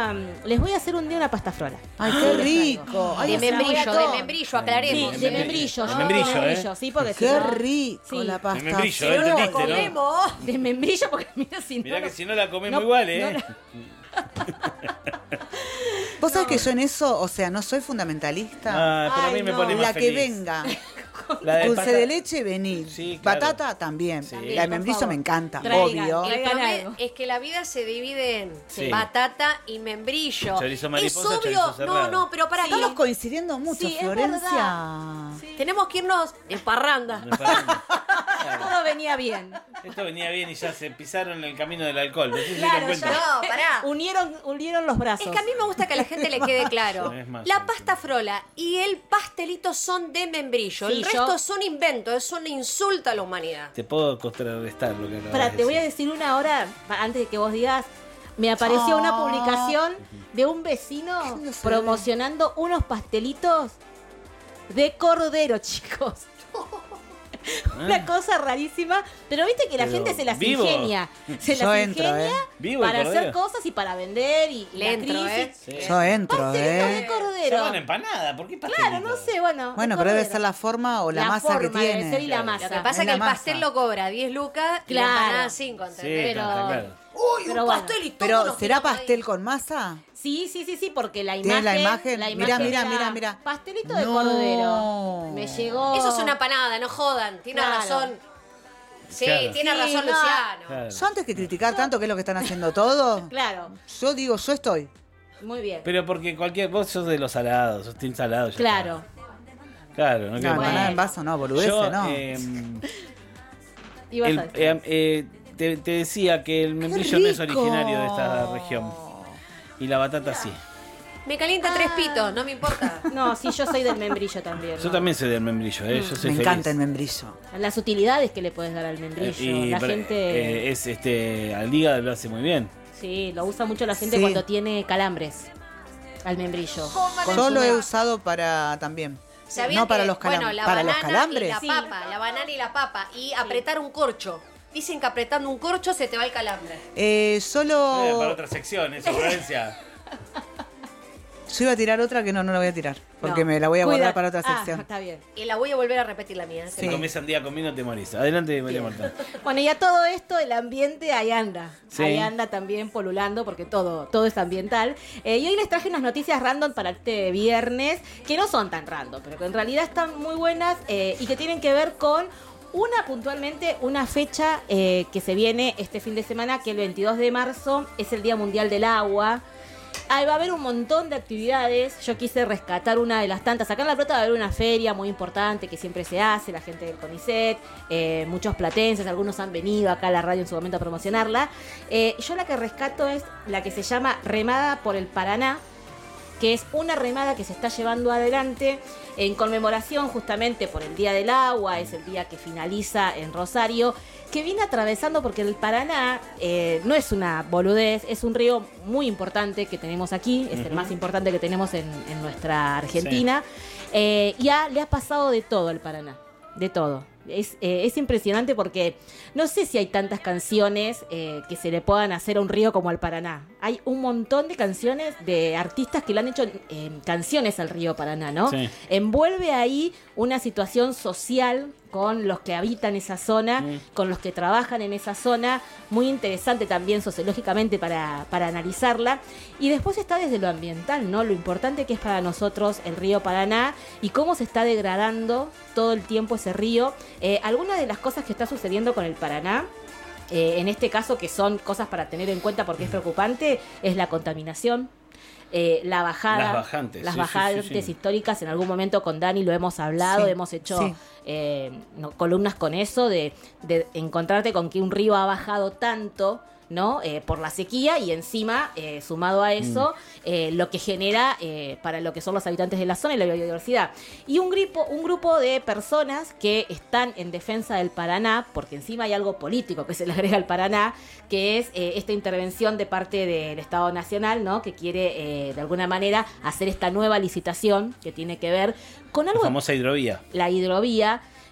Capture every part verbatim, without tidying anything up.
a les voy a hacer un día una pasta frola. Ay, qué rico. Ay, de membrillo, de membrillo, aclaremos. Sí, de membrillo. De membrillo, de ¿eh? membrillo, sí, porque Qué si no- rico Sí. la pasta. De membrillo, ¿eh? frola. ¿Entendiste, no? Comemos. de membrillo porque mira si Mirá no. que si no la comemos no- igual, ¿eh? no la- Vos sabés que yo en eso, o sea, no soy fundamentalista. Ah, pero a mí Ay, me no. pone más La que feliz. venga. La de Dulce pasta- de leche, vení. Sí, claro. Batata también. Sí. La de por membrillo favor. me encanta, Traigan, obvio. traigan. El problema algo. es que la vida se divide en Sí. batata y membrillo. Chorizo es mariposa, obvio. chorizo No, cerrado. no, pero para Estamos coincidiendo mucho, Sí, es Florencia. verdad. Sí. tenemos que irnos en parranda. Me parece- Claro. Todo venía bien. Esto venía bien y ya se pisaron en el camino del alcohol. ¿No sé si se Claro, dieron cuenta? No, pará. Unieron, unieron los brazos. Es que a mí me gusta que a la gente le quede claro. Es más, La sí, pasta frola y el pastelito son de membrillo. Sí, el yo- resto son inventos, es un insulto a la humanidad. Te puedo contrarrestar lo que acabas Pará, de te voy a decir. decir una hora, pa- antes de que vos digas, me apareció una Oh. publicación de un Qué vecino lindo se promocionando unos pastelitos de cordero, chicos. Una cosa rarísima, pero viste que la Pero, gente se las ¿vivo? ingenia. Se Yo las entro, ingenia ¿eh? ¿Vivo el para hacer cordero? cosas y para vender y, y Le la entro, crisis. ¿eh? Sí. Yo entro, Pastelitos de ¿eh? Se cordero. van empanada, ¿por qué pastelito? Claro, no sé, bueno. Bueno, de pero debe cordero. ser la forma o la, La masa forma que debe tiene. ser y la Claro. masa. Lo que pasa Es es que la el masa. pastel lo cobra diez lucas y la Claro. empanada cinco, Sí, ¿entendés? Pero- está claro. Uy, Pero un bueno. pastel y todo Pero, nos ¿será tiramos ahí. pastel con masa? Sí, sí, sí, sí, porque la ¿Tiene imagen. la imagen? la Mirá, imagen mirá, era mirá, mirá. Pastelito de No. cordero. Me llegó. Eso es una panada, no jodan. Tiene Claro. razón. Sí, Claro. tiene Sí, razón no. Luciano. Claro. Yo antes que criticar tanto que es lo que están haciendo todo, Claro, yo digo, yo estoy. muy bien. Pero porque cualquier. Vos sos de los salados, sos team salado. ya Claro. está. Claro, no No, queda empanada mal. en vaso no, boludece, Yo, no. eh, Ibas el- a decir. eh, eh, te, te decía que el membrillo no es rico! originario de esta región. Y la batata sí. Me calienta tres pitos, no me importa. No, sí, yo soy del membrillo también. Yo ¿no? también soy del membrillo, ¿eh? Yo soy Me feliz. encanta el membrillo. Las utilidades que le puedes dar al membrillo. Eh, y, la pero, gente. eh, es este. Al hígado lo hace muy bien. Sí, lo usa mucho la gente Sí. cuando tiene calambres. Al membrillo. Yo lo he usado para también. ¿Sabían No para que, los calam- bueno, la para los banana calambres. y la Sí. papa, la banana y la papa y apretar un corcho. Dicen que apretando un corcho se te va el calambre. Eh, Eh, solo. para otra sección, eso, Florencia. Yo iba a tirar otra que no, no la voy a tirar. Porque No. me la voy a Cuida- guardar para otra Ah, sección. está bien. Y la voy a volver a repetir la mía. Si Sí. comés sandía conmigo te morís. Adelante, María Marta. Bueno, y a todo esto, el ambiente ahí anda. Sí. Ahí anda también polulando porque todo, todo es ambiental. Eh, y hoy les traje unas noticias random para este viernes, que no son tan random, pero que en realidad están muy buenas eh, y que tienen que ver con una puntualmente, una fecha eh, que se viene este fin de semana, que el veintidós de marzo es el Día Mundial del Agua. Ahí va a haber un montón de actividades. Yo quise rescatar una de las tantas. Acá en La Plata va a haber una feria muy importante que siempre se hace, la gente del CONICET, eh, muchos platenses, algunos han venido acá a la radio en su momento a promocionarla. Eh, yo la que rescato es la que se llama Remada por el Paraná, que es una remada que se está llevando adelante en conmemoración justamente por el Día del Agua, es el día que finaliza en Rosario, que viene atravesando porque el Paraná eh, no es una boludez, es un río muy importante que tenemos aquí, es el más importante que tenemos en, en nuestra Argentina, eh, y ha- le ha pasado de todo al Paraná, de todo. Es, eh, es impresionante porque no sé si hay tantas canciones eh, que se le puedan hacer a un río como al Paraná. Hay un montón de canciones de artistas que le han hecho eh, canciones al río Paraná, ¿no? Sí. Envuelve ahí una situación social con los que habitan esa zona, Mm. con los que trabajan en esa zona, muy interesante también sociológicamente para, para analizarla. Y después está desde lo ambiental, ¿no? Lo importante que es para nosotros el río Paraná y cómo se está degradando todo el tiempo ese río. Eh, algunas de las cosas que está sucediendo con el Paraná, eh, en este caso que son cosas para tener en cuenta porque es preocupante, es la contaminación. Eh, la bajada, Las bajantes, las sí, sí, bajantes sí, sí. históricas. En algún momento con Dani lo hemos hablado, Sí, hemos hecho sí. eh, no, columnas con eso, de, de encontrarte con que un río ha bajado tanto, ¿no? Eh, por la sequía y encima, eh, sumado a eso, Mm. eh, lo que genera eh, para lo que son los habitantes de la zona y la biodiversidad. Y un grupo, un grupo de personas que están en defensa del Paraná, porque encima hay algo político que se le agrega al Paraná, que es eh, esta intervención de parte del Estado Nacional, ¿no? Que quiere, eh, de alguna manera, hacer esta nueva licitación que tiene que ver con La algo famosa hidrovía. la hidrovía,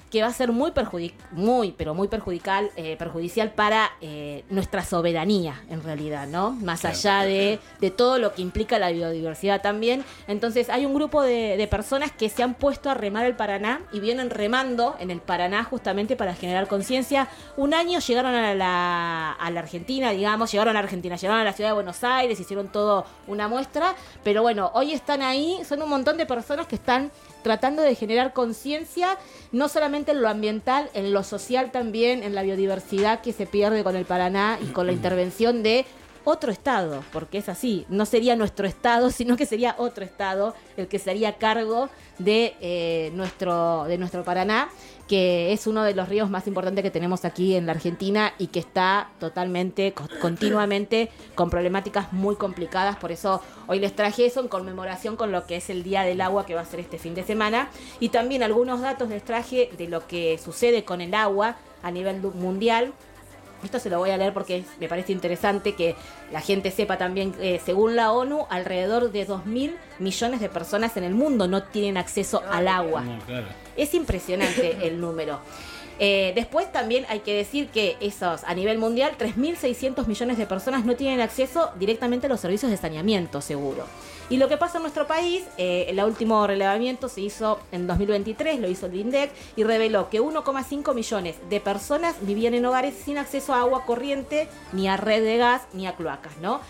que va a ser muy perjudic muy, pero muy perjudicial, eh, perjudicial para eh, nuestra soberanía, en realidad, ¿no? Más Claro. allá de, de todo lo que implica la biodiversidad también. Entonces, hay un grupo de, de personas que se han puesto a remar el Paraná y vienen remando en el Paraná justamente para generar conciencia. Un año llegaron a la, a la Argentina, digamos, llegaron a Argentina, llegaron a la ciudad de Buenos Aires, hicieron todo una muestra, pero bueno, hoy están ahí, son un montón de personas que están tratando de generar conciencia, no solamente en lo ambiental, en lo social también, en la biodiversidad que se pierde con el Paraná y con la intervención de otro estado, porque es así, no sería nuestro estado, sino que sería otro estado el que se haría cargo de, eh, nuestro, de nuestro Paraná, que es uno de los ríos más importantes que tenemos aquí en la Argentina y que está totalmente, co- continuamente con problemáticas muy complicadas. Por eso hoy les traje eso en conmemoración con lo que es el Día del Agua que va a ser este fin de semana. Y también algunos datos les traje de lo que sucede con el agua a nivel du- mundial. Esto se lo voy a leer porque me parece interesante que la gente sepa también, eh, según la ONU, alrededor de dos mil millones de personas en el mundo no tienen acceso al agua. No, claro. Es impresionante el número. Eh, después también hay que decir que esos, a nivel mundial, tres mil seiscientos millones de personas no tienen acceso directamente a los servicios de saneamiento seguro. Y lo que pasa en nuestro país, eh, el último relevamiento se hizo en dos mil veintitrés, lo hizo el INDEC, y reveló que uno coma cinco millones de personas vivían en hogares sin acceso a agua corriente, ni a red de gas, ni a cloacas, ¿no?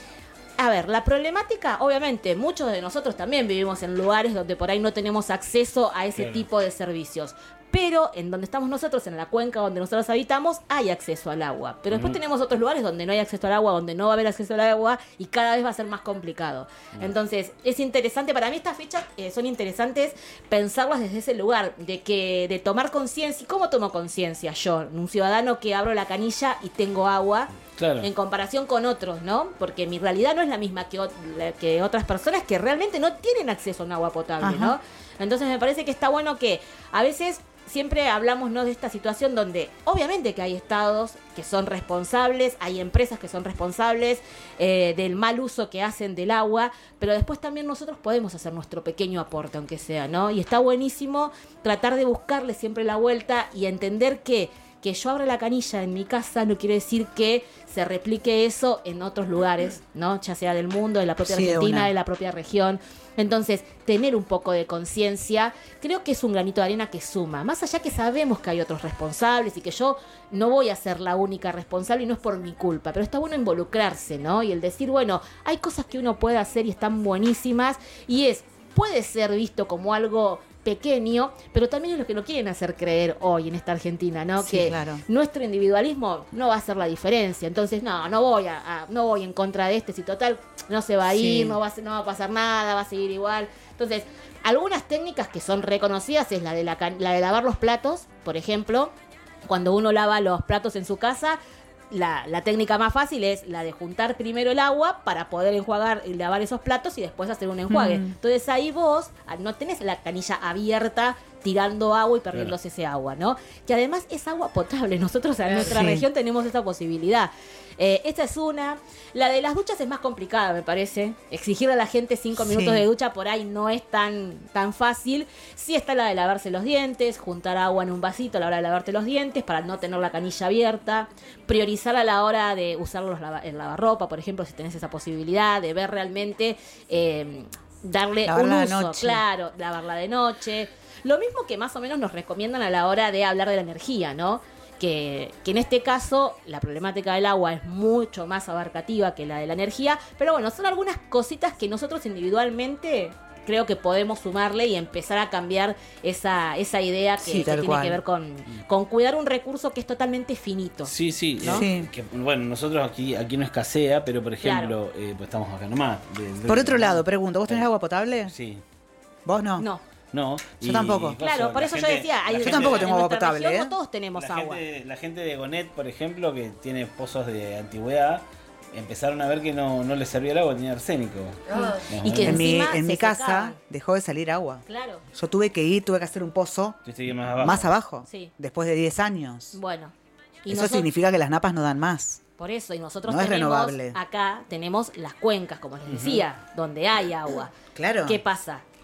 A ver, la problemática, obviamente, muchos de nosotros también vivimos en lugares donde por ahí no tenemos acceso a ese Claro. tipo de servicios. Pero en donde estamos nosotros, en la cuenca donde nosotros habitamos, hay acceso al agua. Pero después Ujú. tenemos otros lugares donde no hay acceso al agua, donde no va a haber acceso al agua y cada vez va a ser más complicado. Entonces, es interesante, para mí estas fechas eh, son interesantes pensarlas desde ese lugar, de que de tomar conciencia. ¿Y cómo tomo conciencia yo, un ciudadano que abro la canilla y tengo agua? Claro. En comparación con otros, ¿no? Porque mi realidad no es la misma que, ot- la- que otras personas que realmente no tienen acceso a un agua potable, Ajá. ¿no? Entonces me parece que está bueno que a veces siempre hablamos, ¿no?, de esta situación donde obviamente que hay estados que son responsables, hay empresas que son responsables eh, del mal uso que hacen del agua, pero después también nosotros podemos hacer nuestro pequeño aporte, aunque sea, ¿no? Y está buenísimo tratar de buscarle siempre la vuelta y entender que que yo abra la canilla en mi casa no quiere decir que se replique eso en otros lugares, ¿no? Ya sea del mundo, de la propia Sí, de Argentina, una. de la propia región. Entonces, tener un poco de conciencia, creo que es un granito de arena que suma. Más allá que sabemos que hay otros responsables y que yo no voy a ser la única responsable y no es por mi culpa, pero está bueno involucrarse, ¿no? Y el decir, bueno, hay cosas que uno puede hacer y están buenísimas y es, puede ser visto como algo pequeño, pero también es lo que nos quieren hacer creer hoy en esta Argentina, ¿no? Sí, que claro. nuestro individualismo no va a hacer la diferencia. Entonces, no, no voy a, a- no voy en contra de este, si total no se va a Sí. ir, no va a, ser- no va a pasar nada, va a seguir igual. Entonces, algunas técnicas que son reconocidas es la de la, can- la de lavar los platos, por ejemplo, cuando uno lava los platos en su casa. La, la técnica más fácil es la de juntar primero el agua para poder enjuagar y lavar esos platos y después hacer un enjuague. Mm. Entonces ahí vos ah, no tenés la canilla abierta tirando agua y perdiéndose ese agua, ¿no? Que además es agua potable. Nosotros en nuestra Sí. región tenemos esa posibilidad. Eh, esta es una. La de las duchas es más complicada, me parece. Exigirle a la gente cinco Sí. minutos de ducha por ahí no es tan, tan fácil. Sí está la de lavarse los dientes, juntar agua en un vasito a la hora de lavarte los dientes para no tener la canilla abierta. Priorizar a la hora de usar los lava- el lavarropa, por ejemplo, si tenés esa posibilidad de ver realmente, eh, darle Lavarla un de uso. noche. Claro, lavarla de noche. Lo mismo que más o menos nos recomiendan a la hora de hablar de la energía, ¿no? Que, que en este caso la problemática del agua es mucho más abarcativa que la de la energía, pero bueno, son algunas cositas que nosotros individualmente creo que podemos sumarle y empezar a cambiar esa, esa idea que, Sí, que tal tiene cual. que ver con, con cuidar un recurso que es totalmente finito. Sí, sí, ¿No? eh, Sí. que, bueno, nosotros aquí aquí no escasea, pero por ejemplo, eh, pues estamos acá nomás. de- de- Por otro lado, pregunto, ¿vos tenés agua potable? Sí. ¿Vos no? No, No. Yo tampoco. claro, por la eso yo gente- decía, hay la Yo gente- tampoco en tengo agua nuestra potable, región ¿eh? no todos tenemos la agua. Gente, la gente de Gonet, por ejemplo, que tiene pozos de antigüedad, empezaron a ver que no, no les servía el agua, tenía arsénico. Ah. Y que En mi, encima en se mi casa secaban. dejó de salir agua. Claro, Yo tuve que ir, tuve que hacer un pozo Tuviste que ir más abajo. más abajo, Sí. después de diez años. bueno. Y Eso nosotros- significa que las napas no dan más. Por eso, y nosotros No es tenemos, renovable. acá tenemos las cuencas, como les decía, donde hay agua. Claro. ¿Qué pasa?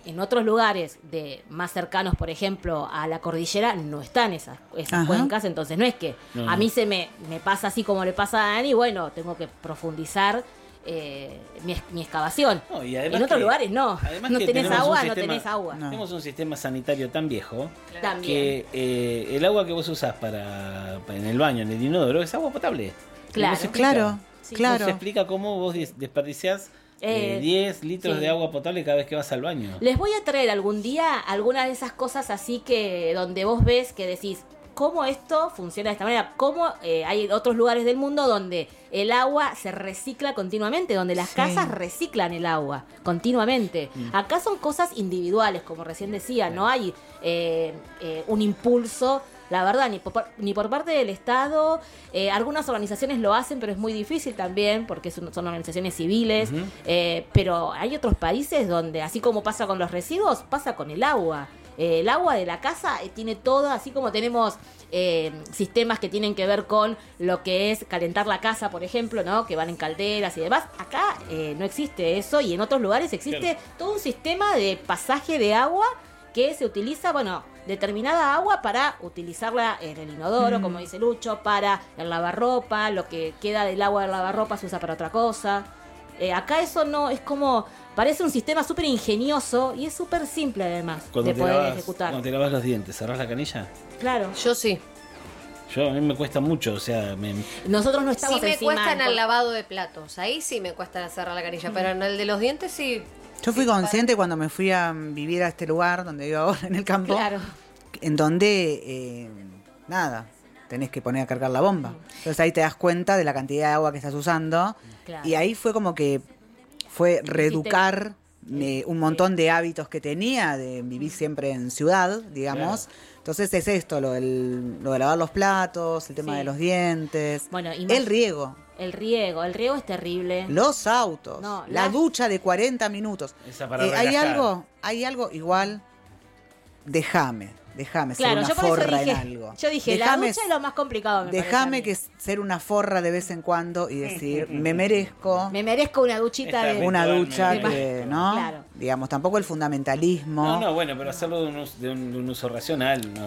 en otros lugares de más cercanos, por ejemplo, a la cordillera, no están esas, esas Ajá. cuencas, entonces no es que No, a no. mí se me, me pasa así como le pasa a Dani, bueno, tengo que profundizar eh, mi, mi excavación. No, y además en otros que- lugares no, además no que tenés tenemos agua, un no sistema- tenés agua. No. Tenemos un sistema sanitario tan viejo También. que eh, el agua que vos usás para, para en el baño, en el inodoro, es agua potable. Claro. No se explica. Claro, Sí. claro. No se explica cómo vos des- desperdiciás eh, Eh, diez litros sí. de agua potable cada vez que vas al baño. Les voy a traer algún día algunas de esas cosas así que donde vos ves que decís cómo esto funciona de esta manera, cómo eh, hay otros lugares del mundo donde el agua se recicla continuamente, donde las Sí. casas reciclan el agua continuamente. Mm. Acá son cosas individuales, como recién decía, no hay eh, eh, un impulso. La verdad, ni por, ni por parte del Estado, eh, algunas organizaciones lo hacen, pero es muy difícil también, porque son, son organizaciones civiles, Ujú. eh, pero hay otros países donde, así como pasa con los residuos, pasa con el agua. Eh, el agua de la casa eh, tiene todo, así como tenemos eh, sistemas que tienen que ver con lo que es calentar la casa, por ejemplo, ¿no? Que van en calderas y demás. Acá eh, no existe eso y en otros lugares existe Claro. todo un sistema de pasaje de agua que se utiliza, bueno, determinada agua para utilizarla en el inodoro, Mm. como dice Lucho, para el lavarropa, lo que queda del agua del lavarropa se usa para otra cosa. Eh, acá eso no, es como, parece un sistema súper ingenioso y es súper simple además Cuando de te, poder lavas, ejecutar. cuando te lavas los dientes, ¿cerrás la canilla? Claro. Yo sí. Yo, a mí me cuesta mucho, o sea, me, Nosotros no estamos Sí me encima cuesta en en- el lavado de platos. Ahí sí me cuesta cerrar la canilla, pero en el de los dientes sí. Yo fui consciente cuando me fui a vivir a este lugar donde vivo ahora, en el campo, Claro. en donde, eh, nada, tenés que poner a cargar la bomba. Entonces ahí te das cuenta de la cantidad de agua que estás usando. Claro. Y ahí fue como que fue reeducar eh, un montón de hábitos que tenía, de vivir siempre en ciudad, digamos. Entonces es esto, lo, del, lo de lavar los platos, el tema Sí. de los dientes, Bueno, y el más- riego, El riego, el riego es terrible. los autos, No, la las- ducha de cuarenta minutos. Esa para Eh, hay relajar. algo, hay algo igual, déjame, déjame ser Claro, una yo por eso forra dije, en algo. yo dije, Déjame- la ducha es lo más complicado, me parece a Déjame mí. que ser una forra de vez en cuando y decir, me merezco Me merezco una duchita Está de... bien. una Ritual, ducha me que, merezco. ¿no? Claro. Digamos, tampoco el fundamentalismo. No, no, bueno, pero hacerlo de un, us- de un, de un uso racional. ¿no?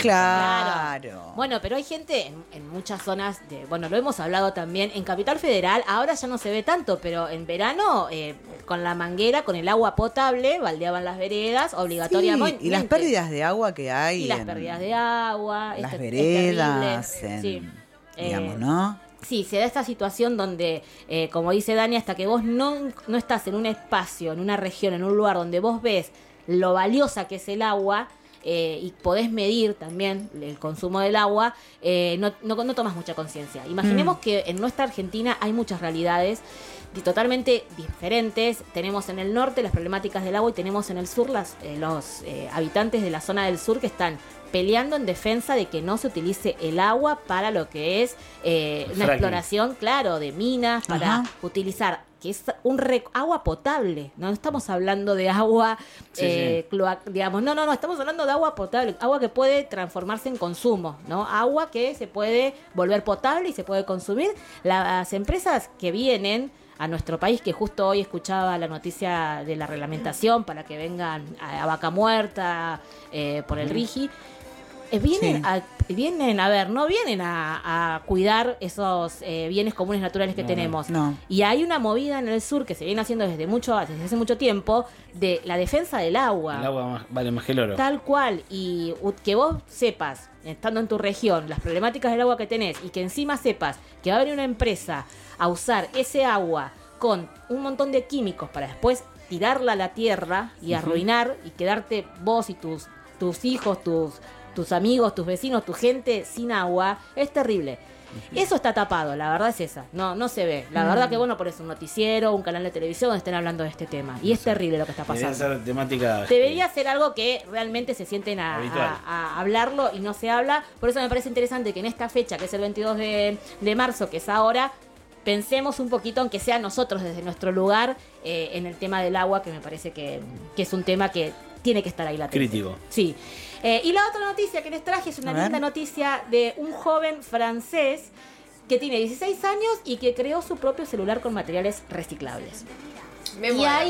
Claro. Bueno, pero hay gente en, en muchas zonas de, bueno, lo hemos hablado también, en Capital Federal, ahora ya no se ve tanto, pero en verano, eh, con la manguera, con el agua potable, baldeaban las veredas Sí, obligatoriamente. y las pérdidas de agua que hay. Y las en pérdidas de agua. las es- es veredas, terrible. en, Sí. digamos, Eh, ¿no? Sí, se da esta situación donde, eh, como dice Dani, hasta que vos no, no estás en un espacio, en una región, en un lugar donde vos ves lo valiosa que es el agua eh, y podés medir también el consumo del agua, eh, no, no, no tomas mucha conciencia. Imaginemos Mm. que en nuestra Argentina hay muchas realidades di- totalmente diferentes. Tenemos en el norte las problemáticas del agua y tenemos en el sur las, eh, los eh, habitantes de la zona del sur que están peleando en defensa de que no se utilice el agua para lo que es eh, El una fracking. exploración, claro, de minas, para Ajá. utilizar que es un rec- agua potable. No estamos hablando de agua, Sí, eh, cloac- digamos, no, no, no, estamos hablando de agua potable, agua que puede transformarse en consumo, ¿no? Agua que se puede volver potable y se puede consumir. Las empresas que vienen a nuestro país, que justo hoy escuchaba la noticia de la reglamentación para que vengan a, a Vaca Muerta eh, por el RIGI, eh, vienen, Sí. a, vienen a ver, no vienen a, a cuidar esos eh, bienes comunes naturales que No, tenemos. no. Y hay una movida en el sur que se viene haciendo desde mucho, desde hace mucho tiempo de la defensa del agua. El agua más- vale más que el oro. Tal cual, y u- que vos sepas, estando en tu región, las problemáticas del agua que tenés y que encima sepas que va a venir una empresa a usar ese agua con un montón de químicos para después tirarla a la tierra y arruinar y quedarte vos y tus, tus hijos, tus, tus amigos, tus vecinos, tu gente sin agua, es terrible. Eso está tapado, la verdad es esa, no no se ve. La verdad que bueno, por eso un noticiero, un canal de televisión donde estén hablando de este tema. Y es terrible lo que está Debería pasando. ser temática. Debería ser algo que realmente se sienten a, Habitual. a- a hablarlo y no se habla. Por eso me parece interesante que en esta fecha, que es el veintidós de, de marzo, que es ahora, pensemos un poquito, aunque sea nosotros desde nuestro lugar, eh, en el tema del agua, que me parece que, que es un tema que tiene que estar ahí latente. Crítico. Sí. Eh, y la otra noticia que les traje es una A ver. linda noticia de un joven francés que tiene dieciséis años y que creó su propio celular con materiales reciclables. Me Y muero. ahí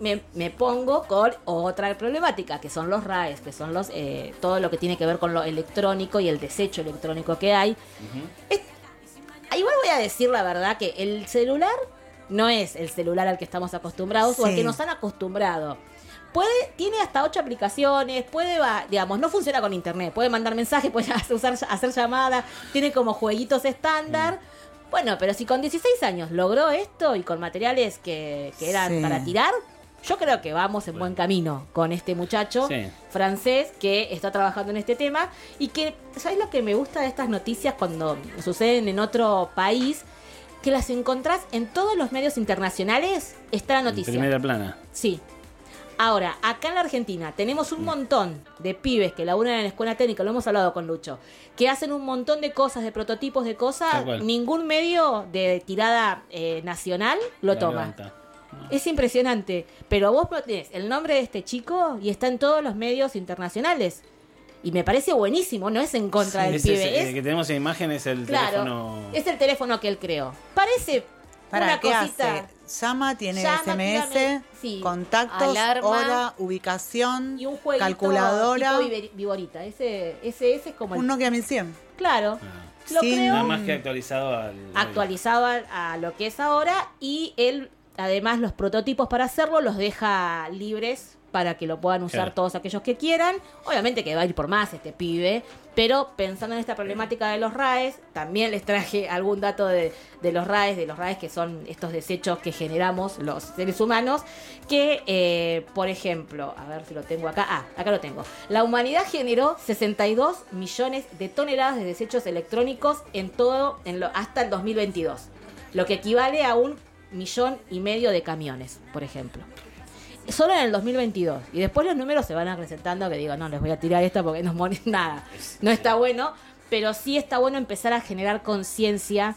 me, me pongo con otra problemática, que son los R A Es, que son los eh, todo lo que tiene que ver con lo electrónico y el desecho electrónico que hay. Ujú. Es- igual voy a decir la verdad que el celular no es el celular al que estamos acostumbrados o al Sí. que nos han acostumbrado. Puede, tiene hasta ocho aplicaciones, puede, va- digamos, no funciona con internet, puede mandar mensajes, puede usar, hacer llamadas, tiene como jueguitos estándar. Bueno, pero si con dieciséis años logró esto y con materiales que, que eran Sí. para tirar, yo creo que vamos en buen camino con este muchacho Sí. francés que está trabajando en este tema y que, ¿sabes lo que me gusta de estas noticias cuando suceden en otro país? Que las encontrás en todos los medios internacionales, está la En noticia. primera plana. Sí. Ahora, acá en la Argentina tenemos un montón de pibes que laburan en la escuela técnica, lo hemos hablado con Lucho, que hacen un montón de cosas, de prototipos de cosas, Tal cual. ningún medio de tirada eh, nacional lo La toma. levanta. Es impresionante, pero vos tenés el nombre de este chico y está en todos los medios internacionales. Y me parece buenísimo, no es en contra del Ese es- pibe, el es, que tenemos en imagen es el claro, teléfono. es el teléfono que él creó. Parece ¿Para una qué cosita. hace? Llama, tiene Llama, S M S, tírame- sí. contactos, Alarma. hora, ubicación, Y un jueguito calculadora, tipo viver- viborita. Ese, ese, ese es como el... un Nokia mil cien. Claro. Ah. Lo Sí, creo Nada más que actualizado al. actualizado a, a lo que es ahora y él, además, los prototipos para hacerlo los deja libres para que lo puedan usar Claro. todos aquellos que quieran. Obviamente que va a ir por más este pibe, pero pensando en esta problemática de los R A Es, también les traje algún dato de, de los R A Es, de los R A Es que son estos desechos que generamos los seres humanos, que, eh, por ejemplo, a ver si lo tengo acá, ah, acá lo tengo. La humanidad generó sesenta y dos millones de toneladas de desechos electrónicos en todo, en lo, hasta el dos mil veintidós, lo que equivale a un millón y medio de camiones, por ejemplo. Solo en el dos mil veintidós. Y después los números se van acrecentando, que digo, no, les voy a tirar esta porque no moren nada. No está bueno, pero sí está bueno empezar a generar conciencia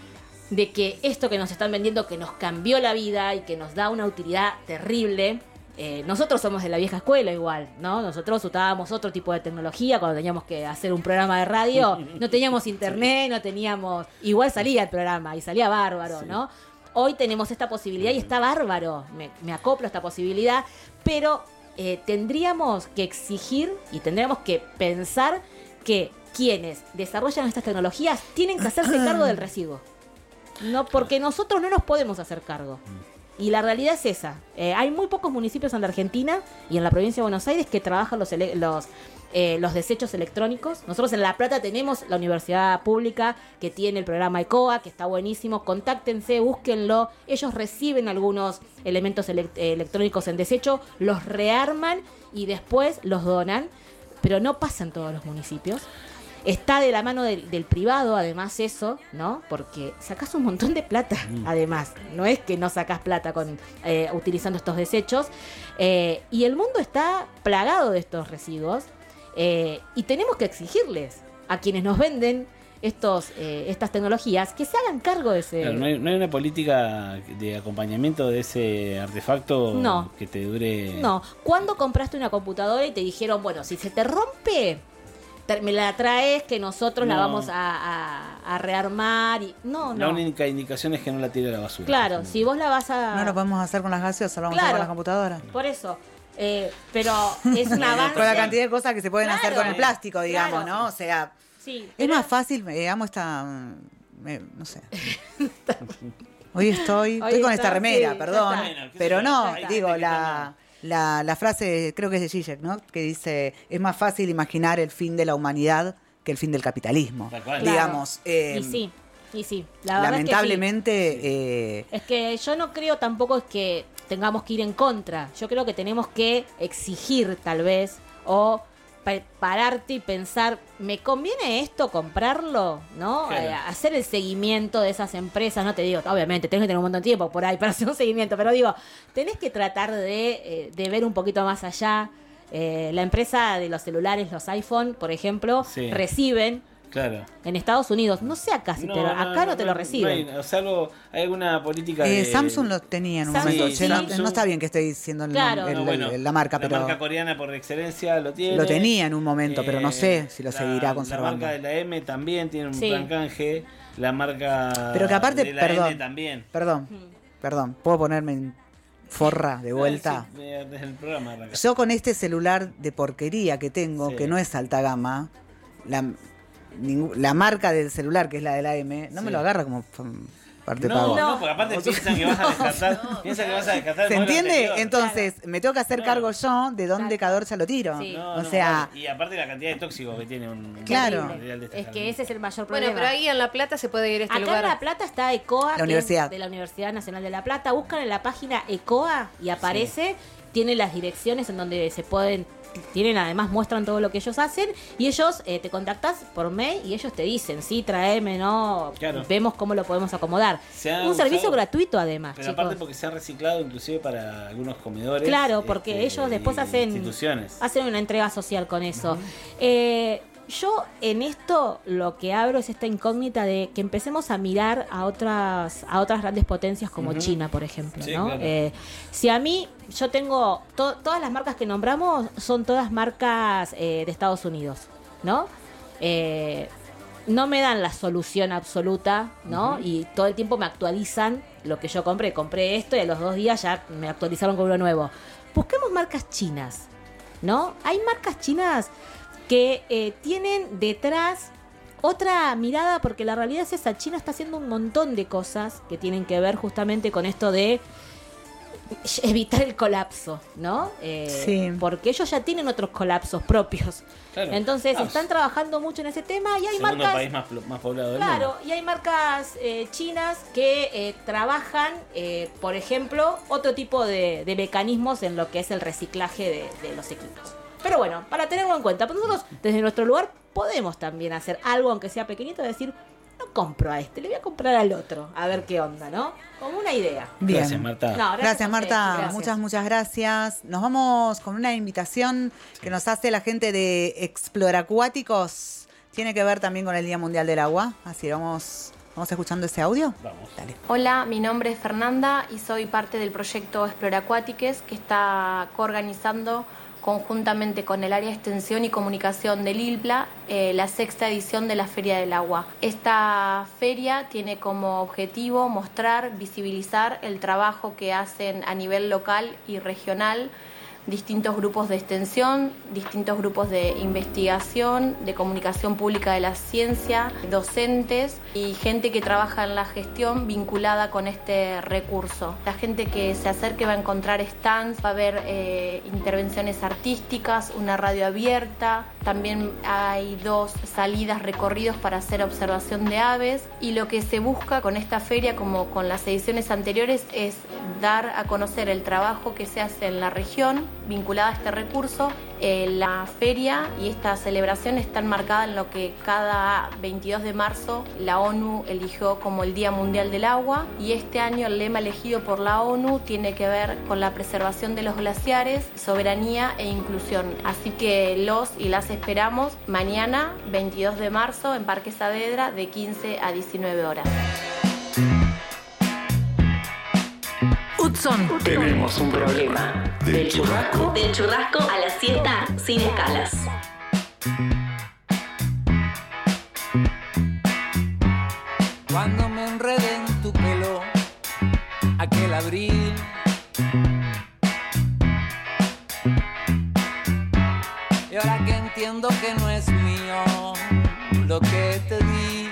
de que esto que nos están vendiendo, que nos cambió la vida y que nos da una utilidad terrible. Eh, nosotros somos de la vieja escuela igual, ¿no? Nosotros usábamos otro tipo de tecnología cuando teníamos que hacer un programa de radio. No teníamos internet, no teníamos... Igual salía el programa y salía bárbaro, ¿no? Hoy tenemos esta posibilidad y está bárbaro, me, me acoplo a esta posibilidad, pero eh, tendríamos que exigir y tendríamos que pensar que quienes desarrollan estas tecnologías tienen que hacerse cargo del residuo. No, porque nosotros no nos podemos hacer cargo. Y la realidad es esa. Eh, hay muy pocos municipios en la Argentina y en la provincia de Buenos Aires que trabajan los, ele- los, eh, los desechos electrónicos. Nosotros en La Plata tenemos la universidad pública que tiene el programa ECOA, que está buenísimo. Contáctense, búsquenlo. Ellos reciben algunos elementos elec- eh, electrónicos en desecho, los rearman y después los donan. Pero no pasa en todos los municipios. Está de la mano del, del privado, además, eso, ¿no? Porque sacás un montón de plata, además. No es que no sacás plata con eh, utilizando estos desechos. Eh, y el mundo está plagado de estos residuos. Eh, y tenemos que exigirles a quienes nos venden estos eh, estas tecnologías que se hagan cargo de ese... Claro, no, hay, no hay una política de acompañamiento de ese artefacto No. que te dure. No, ¿cuándo compraste una computadora y te dijeron, bueno, si se te rompe... te- me la traes que nosotros la No. vamos a, a- a rearmar y no, La no. única indicación es que no la tire a la basura. Claro, si vos la vas a... No lo podemos hacer con las gaseosas, lo vamos a hacer Claro. con la computadora. Por eso. Eh, pero es un avance. Con la cantidad de cosas que se pueden Claro. hacer con el plástico, digamos, Claro. ¿no? O sea, Sí, es pero- más fácil, eh, amo esta... mm, me- no sé. Hoy estoy, Hoy estoy con está, esta remera, sí, perdón. ya está. Bueno, qué sé Pero yo, no, ahí está, digo, gente que la, la, la frase, creo que es de Zizek, ¿no? Que dice, es más fácil imaginar el fin de la humanidad que el fin del capitalismo. Tal cual. Claro. Digamos, eh, Y sí, y sí. La verdad lamentablemente... Es que, eh, sí. Es que yo no creo tampoco que tengamos que ir en contra. Yo creo que tenemos que exigir, tal vez, o pa- pararte y pensar, ¿me conviene esto comprarlo? ¿No? Claro. Eh, hacer el seguimiento de esas empresas, no te digo, obviamente, tenés que tener un montón de tiempo por ahí para hacer un seguimiento, pero digo, tenés que tratar de, eh, de ver un poquito más allá. Eh, la empresa de los celulares, los iPhone, por ejemplo, Sí. reciben Claro. en Estados Unidos, no sé acá si te lo- acá no, te lo reciben. No hay, o sea, algo, hay alguna política eh, de... Samsung lo tenía en un Samsung, momento. sí. Che, no, Samsung- no está bien que estoy diciendo el Claro. nom- el- No, bueno, el- la marca, la pero marca coreana por excelencia lo tiene. lo tenía en un momento, pero no Eh, sé si lo la- seguirá conservando. La marca de la M también tiene un Sí. plan canje. La marca Pero que aparte, de la perdón. N también. Perdón, perdón, puedo ponerme en, forra de vuelta. Ah, sí, desde el programa arranca. Yo con este celular de porquería que tengo, Sí. que no es alta gama, la, ningú- la marca del celular, que es la de la M, no Sí. me lo agarra como mm, parte No, pago. no, porque aparte piensan que vas a descartar. Piensan que vas a descartar el ¿Se modelo entiende? anterior. Entonces, me tengo que hacer Claro. cargo yo de dónde Claro. cada ya lo tiro. Sí. No, o no, sea, y aparte la cantidad de tóxicos que tiene un un Claro. material de esta Es que calidad. ese es el mayor Bueno, problema. pero ahí en La Plata se puede ir a este Acá lugar. en La Plata está ECOA, que universidad. es de la Universidad Nacional de La Plata. Buscan en la página ECOA y aparece, tiene las direcciones en donde se pueden, tienen además, muestran todo lo que ellos hacen y ellos eh, te contactas por mail y ellos te dicen, sí, tráeme, no, Claro. vemos cómo lo podemos acomodar. Se ha Un servicio usado- gratuito además, Pero chicos. aparte porque se han reciclado inclusive para algunos comedores. Claro, porque este, ellos después y hacen instituciones. hacen una entrega social con eso. Eh, yo en esto lo que abro es esta incógnita de que empecemos a mirar a otras a otras grandes potencias como Ujú. China, por ejemplo, Sí, ¿no? claro. Eh, si a mí yo tengo to- todas las marcas que nombramos son todas marcas eh, de Estados Unidos, ¿no? Eh, no me dan la solución absoluta, ¿no? Y todo el tiempo me actualizan lo que yo compré. Compré esto y a los dos días ya me actualizaron con uno nuevo. Busquemos marcas chinas, ¿no? Hay marcas chinas que eh, tienen detrás otra mirada, porque la realidad es esa. China está haciendo un montón de cosas que tienen que ver justamente con esto de evitar el colapso, ¿no? Eh, Sí. Porque ellos ya tienen otros colapsos propios. Claro. Entonces Ah, están trabajando mucho en ese tema y hay Segundo marcas... país más, plo- más poblado del Claro, mundo. y hay marcas eh, chinas que eh, trabajan, eh, por ejemplo, otro tipo de, de mecanismos en lo que es el reciclaje de, de los equipos. Pero bueno, para tenerlo en cuenta, pues nosotros desde nuestro lugar podemos también hacer algo, aunque sea pequeñito, de decir, no compro a este, le voy a comprar al otro, a ver qué onda, ¿no? Como una idea. bien. Gracias, Marta. No, Gracias, a ustedes, Marta. gracias. Muchas, muchas gracias. Nos vamos con una invitación que nos hace la gente de Exploracuáticos. Tiene que ver también con el Día Mundial del Agua. Así que vamos, vamos escuchando ese audio. Vamos. Dale. Hola, mi nombre es Fernanda y soy parte del proyecto Exploracuátiques, que está coorganizando conjuntamente con el área de extensión y comunicación del I L P L A eh, la sexta edición de la Feria del Agua. Esta feria tiene como objetivo mostrar, visibilizar el trabajo que hacen a nivel local y regional distintos grupos de extensión, distintos grupos de investigación, de comunicación pública de la ciencia, docentes y gente que trabaja en la gestión vinculada con este recurso. La gente que se acerque va a encontrar stands, va a haber eh, intervenciones artísticas, una radio abierta, también hay dos salidas, recorridos para hacer observación de aves, y lo que se busca con esta feria, como con las ediciones anteriores, es dar a conocer el trabajo que se hace en la región vinculada a este recurso. Eh, la feria y esta celebración están marcadas en lo que cada veintidós de marzo la ONU eligió como el Día Mundial del Agua, y este año el lema elegido por la ONU tiene que ver con la preservación de los glaciares, soberanía e inclusión. Así que los y las esperamos mañana, veintidós de marzo, en Parque Saavedra, de quince a diecinueve horas. Hudson, tenemos un problema. Del churrasco, del churrasco a la siesta sin escalas. Cuando me enredé en tu pelo, aquel abril. Y ahora que entiendo que no es mío lo que te di.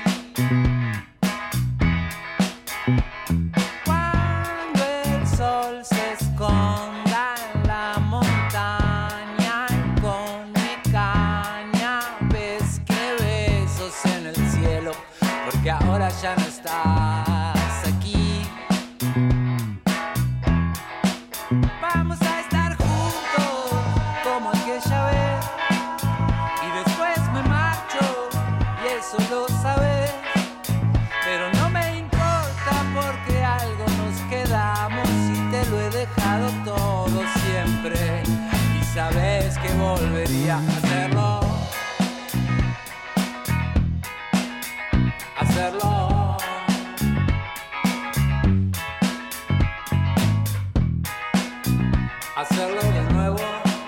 Cuando el sol se esconda en la montaña y con mi caña ves que besos en el cielo, porque ahora ya no estás aquí. Vamos a estar juntos como aquella vez, y después me marcho y eso lo sabes, pero no me importa porque algo nos quedamos y te lo he dejado todo siempre, y sabes que volvería a hacerlo, hacerlo. Hacerlo de nuevo.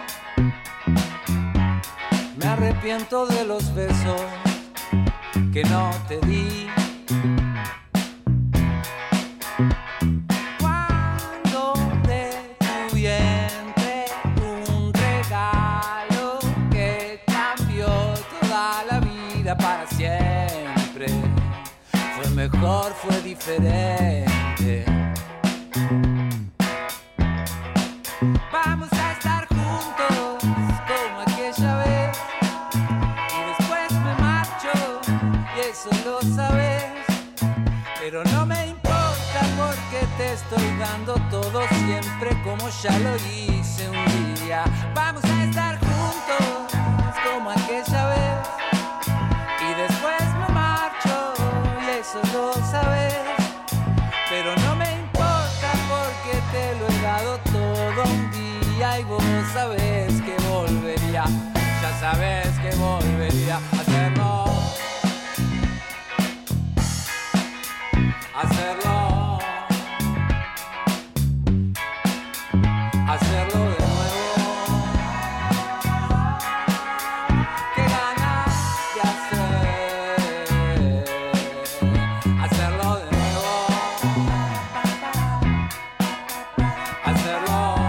Me arrepiento de los besos que no te di. Cuando de mejor fue diferente. Vamos a estar juntos como aquella vez. Y después me marcho y eso lo sabes. Pero no me importa porque te estoy dando todo siempre como ya lo hice un día. Vamos a estar juntos como aquella vez. Y después me marcho y eso lo sabes. Pero no me importa porque te lo he dado todo un día. Y vos sabés que volvería, ya sabés que volvería a hacerlo. Hacerlo, hacerlo de nuevo. Qué ganas de hacer, hacerlo de nuevo. Hacerlo,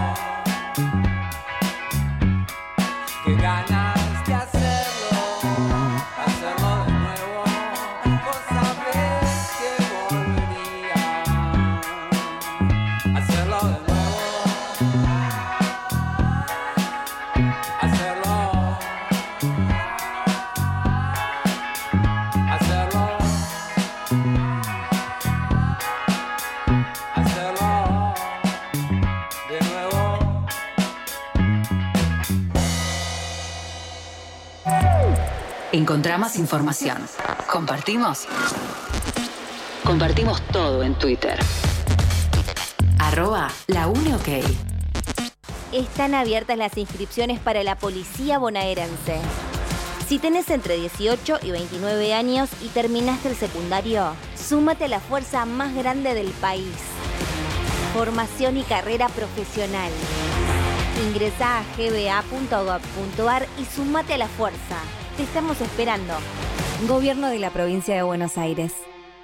qué ganas de hacerlo, hacerlo de nuevo. Vos sabés que hacerlo de nuevo, hacerlo, hacerlo, hacerlo de nuevo. Encontrá más información. Compartimos. Compartimos todo en Twitter. Arroba la une ok. Están abiertas las inscripciones para la policía bonaerense. Si tenés entre dieciocho y veintinueve años y terminaste el secundario, súmate a la fuerza más grande del país. Formación y carrera profesional. Ingresá a g b a punto gov punto a r y súmate a la fuerza. Te estamos esperando. Gobierno de la Provincia de Buenos Aires.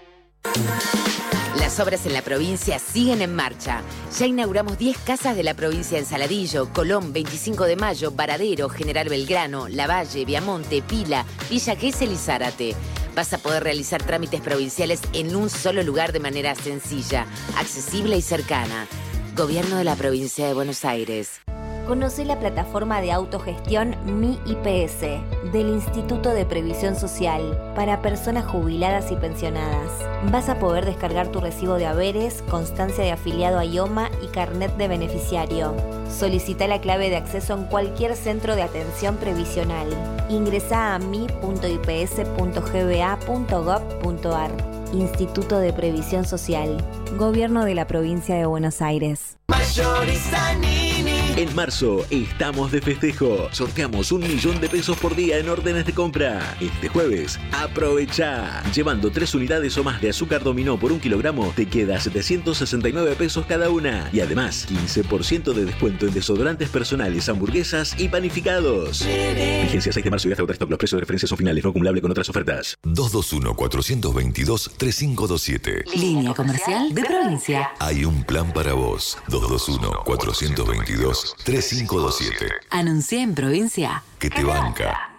Las obras en la provincia siguen en marcha. Ya inauguramos diez casas de la provincia en Saladillo, Colón, veinticinco de mayo, Varadero, General Belgrano, Lavalle, Viamonte, Pila, Villa Gesell y Zárate. Vas a poder realizar trámites provinciales en un solo lugar de manera sencilla, accesible y cercana. Gobierno de la Provincia de Buenos Aires. Conoce la plataforma de autogestión Mi I P S del Instituto de Previsión Social para personas jubiladas y pensionadas. Vas a poder descargar tu recibo de haberes, constancia de afiliado a I O M A y carnet de beneficiario. Solicita la clave de acceso en cualquier centro de atención previsional. Ingresá a mi punto i p s punto g b a punto gov punto a r. Instituto de Previsión Social. Gobierno de la Provincia de Buenos Aires. En marzo estamos de festejo. Sorteamos un millón de pesos por día en órdenes de compra. Este jueves, aprovecha. Llevando tres unidades o más de azúcar dominó por un kilogramo, te queda setecientos sesenta y nueve pesos cada una. Y además, quince por ciento de descuento en desodorantes personales, hamburguesas y panificados. Vigencia seis de marzo y hasta stock. Los precios de referencia son finales, no acumulable con otras ofertas. dos dos uno, cuatro dos dos, tres cinco dos siete. Línea comercial de provincia. Hay un plan para vos. dos dos uno, cuatro dos dos, tres cinco dos siete. Anuncié en provincia. Que te banca.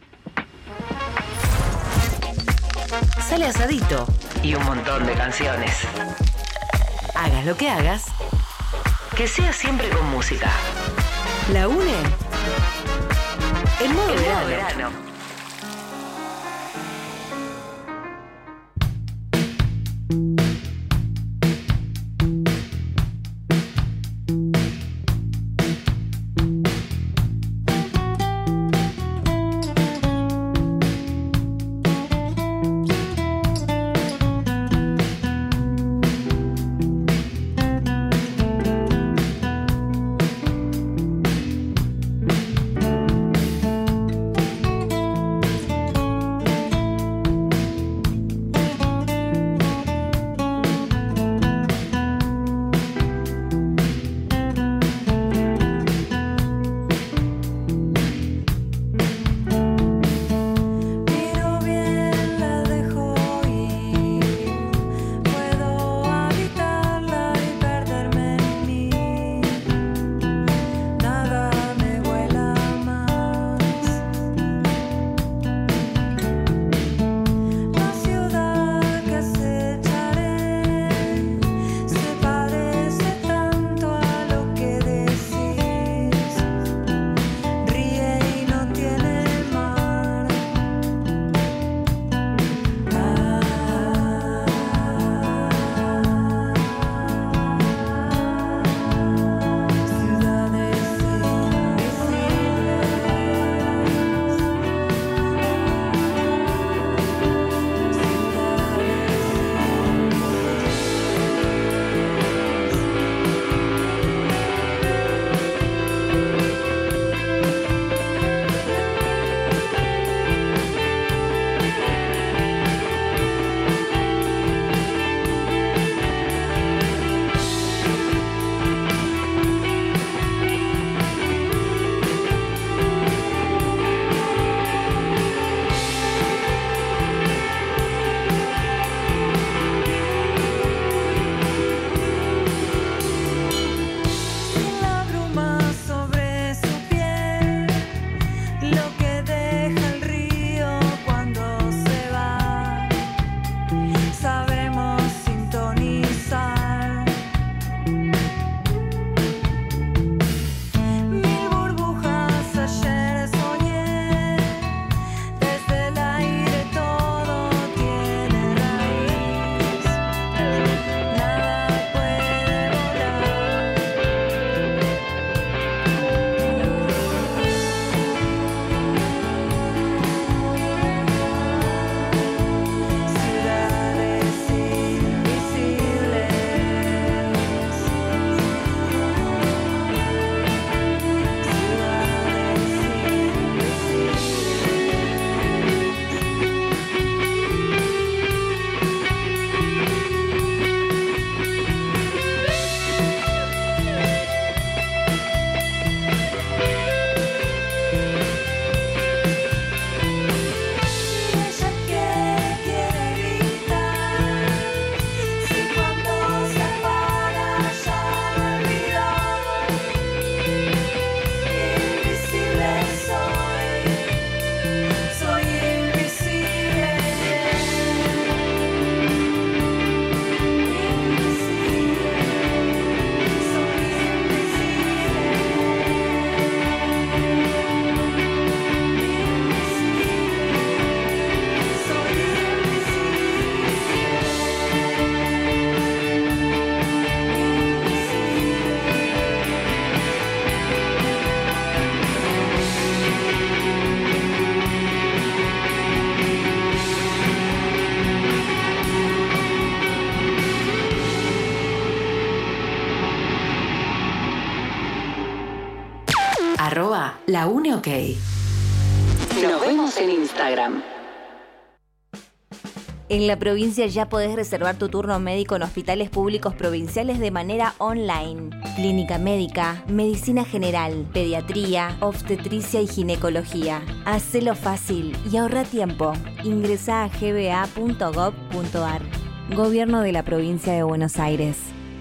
Sale Asadito y un montón de canciones. Hagas lo que hagas, que sea siempre con música. La une en modo verano. verano. Arroba La Une OK. Nos vemos en Instagram. En la provincia ya podés reservar tu turno médico en hospitales públicos provinciales de manera online. Clínica médica, medicina general, pediatría, obstetricia y ginecología. Hacelo fácil y ahorra tiempo. Ingresá a g b a punto gov punto a r. Gobierno de la Provincia de Buenos Aires.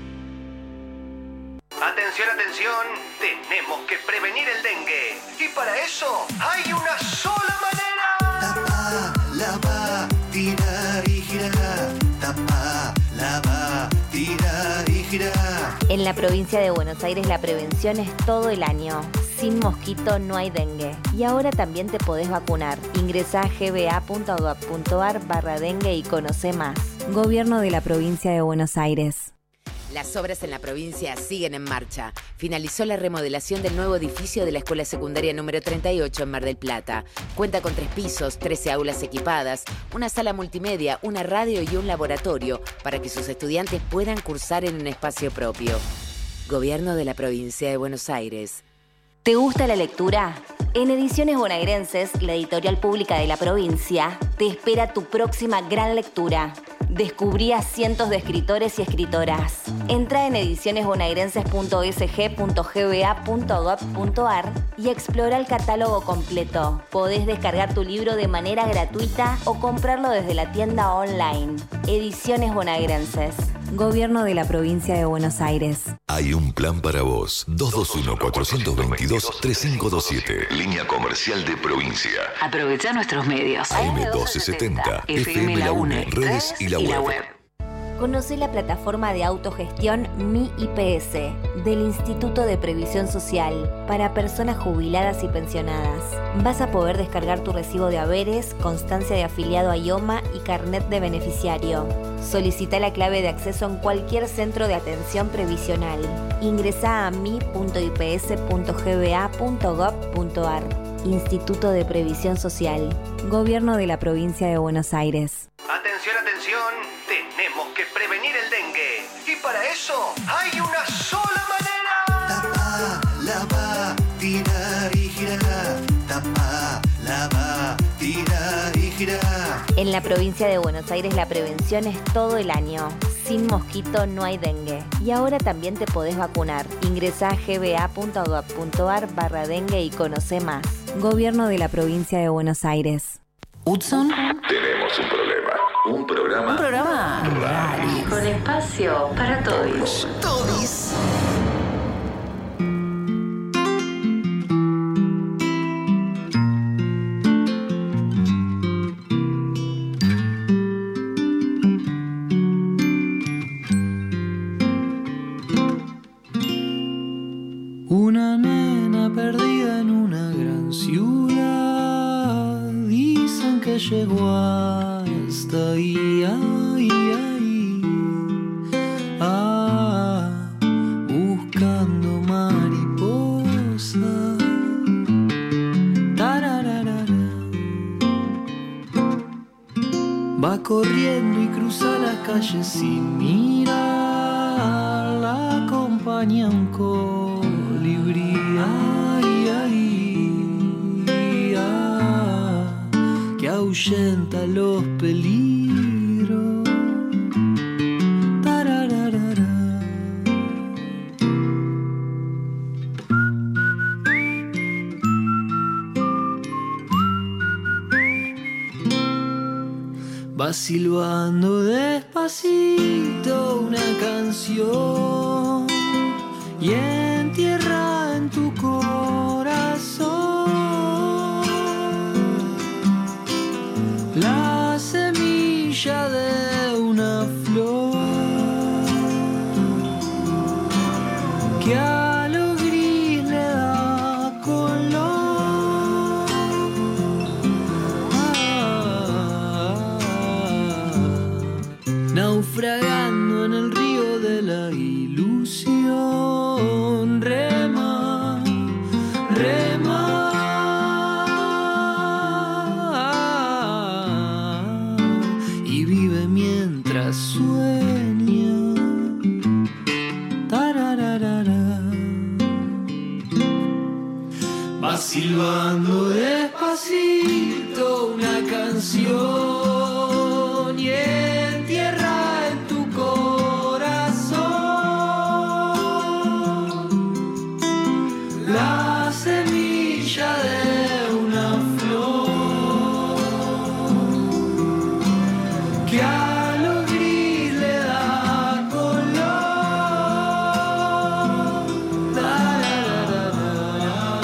Atención, atención, tenemos que prevenir el dengue. Y para eso hay una sola manera. Tapa, lava, tirar y girar. Tapa, lava, tirar y girar. En la provincia de Buenos Aires la prevención es todo el año. Sin mosquito no hay dengue. Y ahora también te podés vacunar. Ingresá a g b a punto gov punto a r barra dengue y conocé más. Gobierno de la Provincia de Buenos Aires. Las obras en la provincia siguen en marcha. Finalizó la remodelación del nuevo edificio de la Escuela Secundaria número treinta y ocho en Mar del Plata. Cuenta con tres pisos, trece aulas equipadas, una sala multimedia, una radio y un laboratorio para que sus estudiantes puedan cursar en un espacio propio. Gobierno de la Provincia de Buenos Aires. ¿Te gusta la lectura? En Ediciones Bonaerenses, la editorial pública de la provincia, te espera tu próxima gran lectura. Descubrí a cientos de escritores y escritoras. Entra en ediciones bonaerenses punto s g punto g b a punto gov punto a r y explora el catálogo completo. Podés descargar tu libro de manera gratuita o comprarlo desde la tienda online. Ediciones Bonaerenses. Gobierno de la Provincia de Buenos Aires. Hay un plan para vos. dos dos uno, cuatro dos dos, tres cinco dos siete. Línea comercial de provincia. Aprovecha nuestros medios. A M doce setenta, F M La Une, redes y la web. Conocé la plataforma de autogestión Mi I P S del Instituto de Previsión Social para personas jubiladas y pensionadas. Vas a poder descargar tu recibo de haberes, constancia de afiliado a I O M A y carnet de beneficiario. Solicita la clave de acceso en cualquier centro de atención previsional. Ingresá a mi punto i p s punto g b a punto gov punto a r. Instituto de Previsión Social. Gobierno de la Provincia de Buenos Aires. Atención, atención, tenemos que prevenir el dengue. Y para eso hay una sola manera. Tapa, lava, tirar y girar. Tapa, lava, tirar y girar. En la provincia de Buenos Aires la prevención es todo el año. Sin mosquito no hay dengue. Y ahora también te podés vacunar. Ingresá a g b a punto gov punto a r barra dengue y conocé más. Gobierno de la Provincia de Buenos Aires. Hudson. Tenemos un problema. Un programa. Un programa raro. Con espacio para todos. Todos. Una nena perdida en una gran ciudad. Dicen que llegó hasta ahí, ahí, ahí. Ah, buscando mariposa. Tarararara. Va corriendo y cruza las calles sin mirar. La acompaña un colibrí. Ay, ay, ah, que ahuyenta los peligros. Tarararara. Va silbando despacito una canción y entierra en tu corazón la semilla de una flor que a lo gris le da color. Ah, naufragando en el río de la ilusión, Va silbando despacito una canción y entierra en tu corazón la semilla de una flor que a lo gris le da color. Da, da, da, da,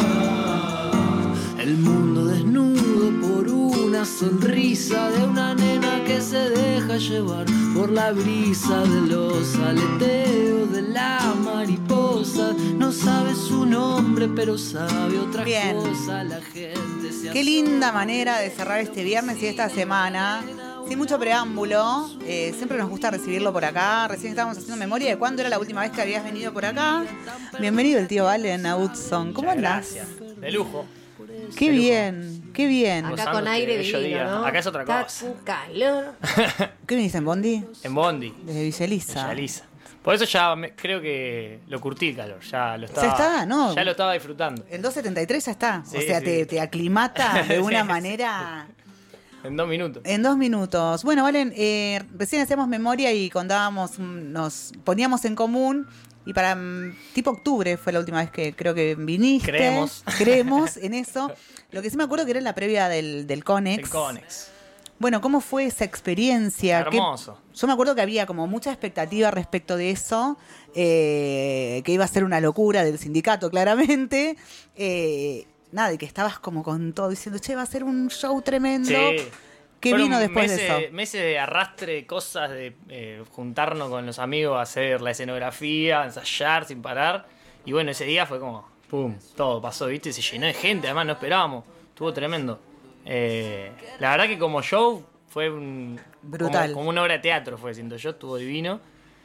da. El mundo desnudo por una sonrisa de una nena que se deja llevar por la brisa de los aleteos de la mariposa. No sabe su nombre, pero sabe otra Bien. cosa. La gente se Qué linda manera de cerrar este viernes y esta semana. Sin mucho preámbulo, eh, siempre nos gusta recibirlo por acá. Recién estábamos haciendo memoria de cuándo era la última vez que habías venido por acá. Bienvenido el tío Valen a Hudson. ¿Cómo andás? Gracias. De lujo. Qué bien, qué bien. Acá con aire bello divino, día. ¿no? Acá es otra Está cosa. un calor. ¿Qué viniste en Bondi? En Bondi. Desde Villa Elisa. Villa Elisa. Por eso ya me- creo que lo curtí el calor. Ya lo estaba, Ya está, ¿no? Ya lo estaba disfrutando. El doscientos setenta y tres ya está. Sí, o sea, sí. te, te aclimata de una Sí, manera... En dos minutos. En dos minutos. Bueno, Valen, eh, recién hacíamos memoria y contábamos, mm, nos poníamos en común. Y para mm, tipo octubre fue la última vez que creo que viniste. Creemos. Creemos en eso. Lo que sí me acuerdo que era la previa del, del Conex. El Conex. Bueno, ¿cómo fue esa experiencia? ¿Qué- Hermoso. Yo me acuerdo que había como mucha expectativa respecto de eso, eh, que iba a ser una locura del sindicato, claramente. Eh, nada, y que estabas como con todo diciendo, che, va a ser un show tremendo. Sí. ¿Qué Fueron vino después meses, de eso? Meses de arrastre, cosas de eh, juntarnos con los amigos, hacer la escenografía, ensayar sin parar. Y bueno, ese día fue como, pum, todo pasó, ¿viste? Se llenó de gente, además no esperábamos. Estuvo tremendo. Eh, la verdad que como show fue un, Brutal. Como, como una obra de teatro fue, siento yo, estuvo divino.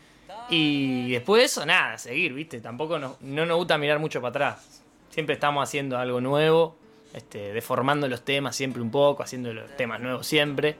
Y después de eso, nada, seguir, ¿viste? Tampoco nos, no nos gusta mirar mucho para atrás. Siempre estamos haciendo algo nuevo, este, deformando los temas siempre un poco, haciendo los temas nuevos siempre.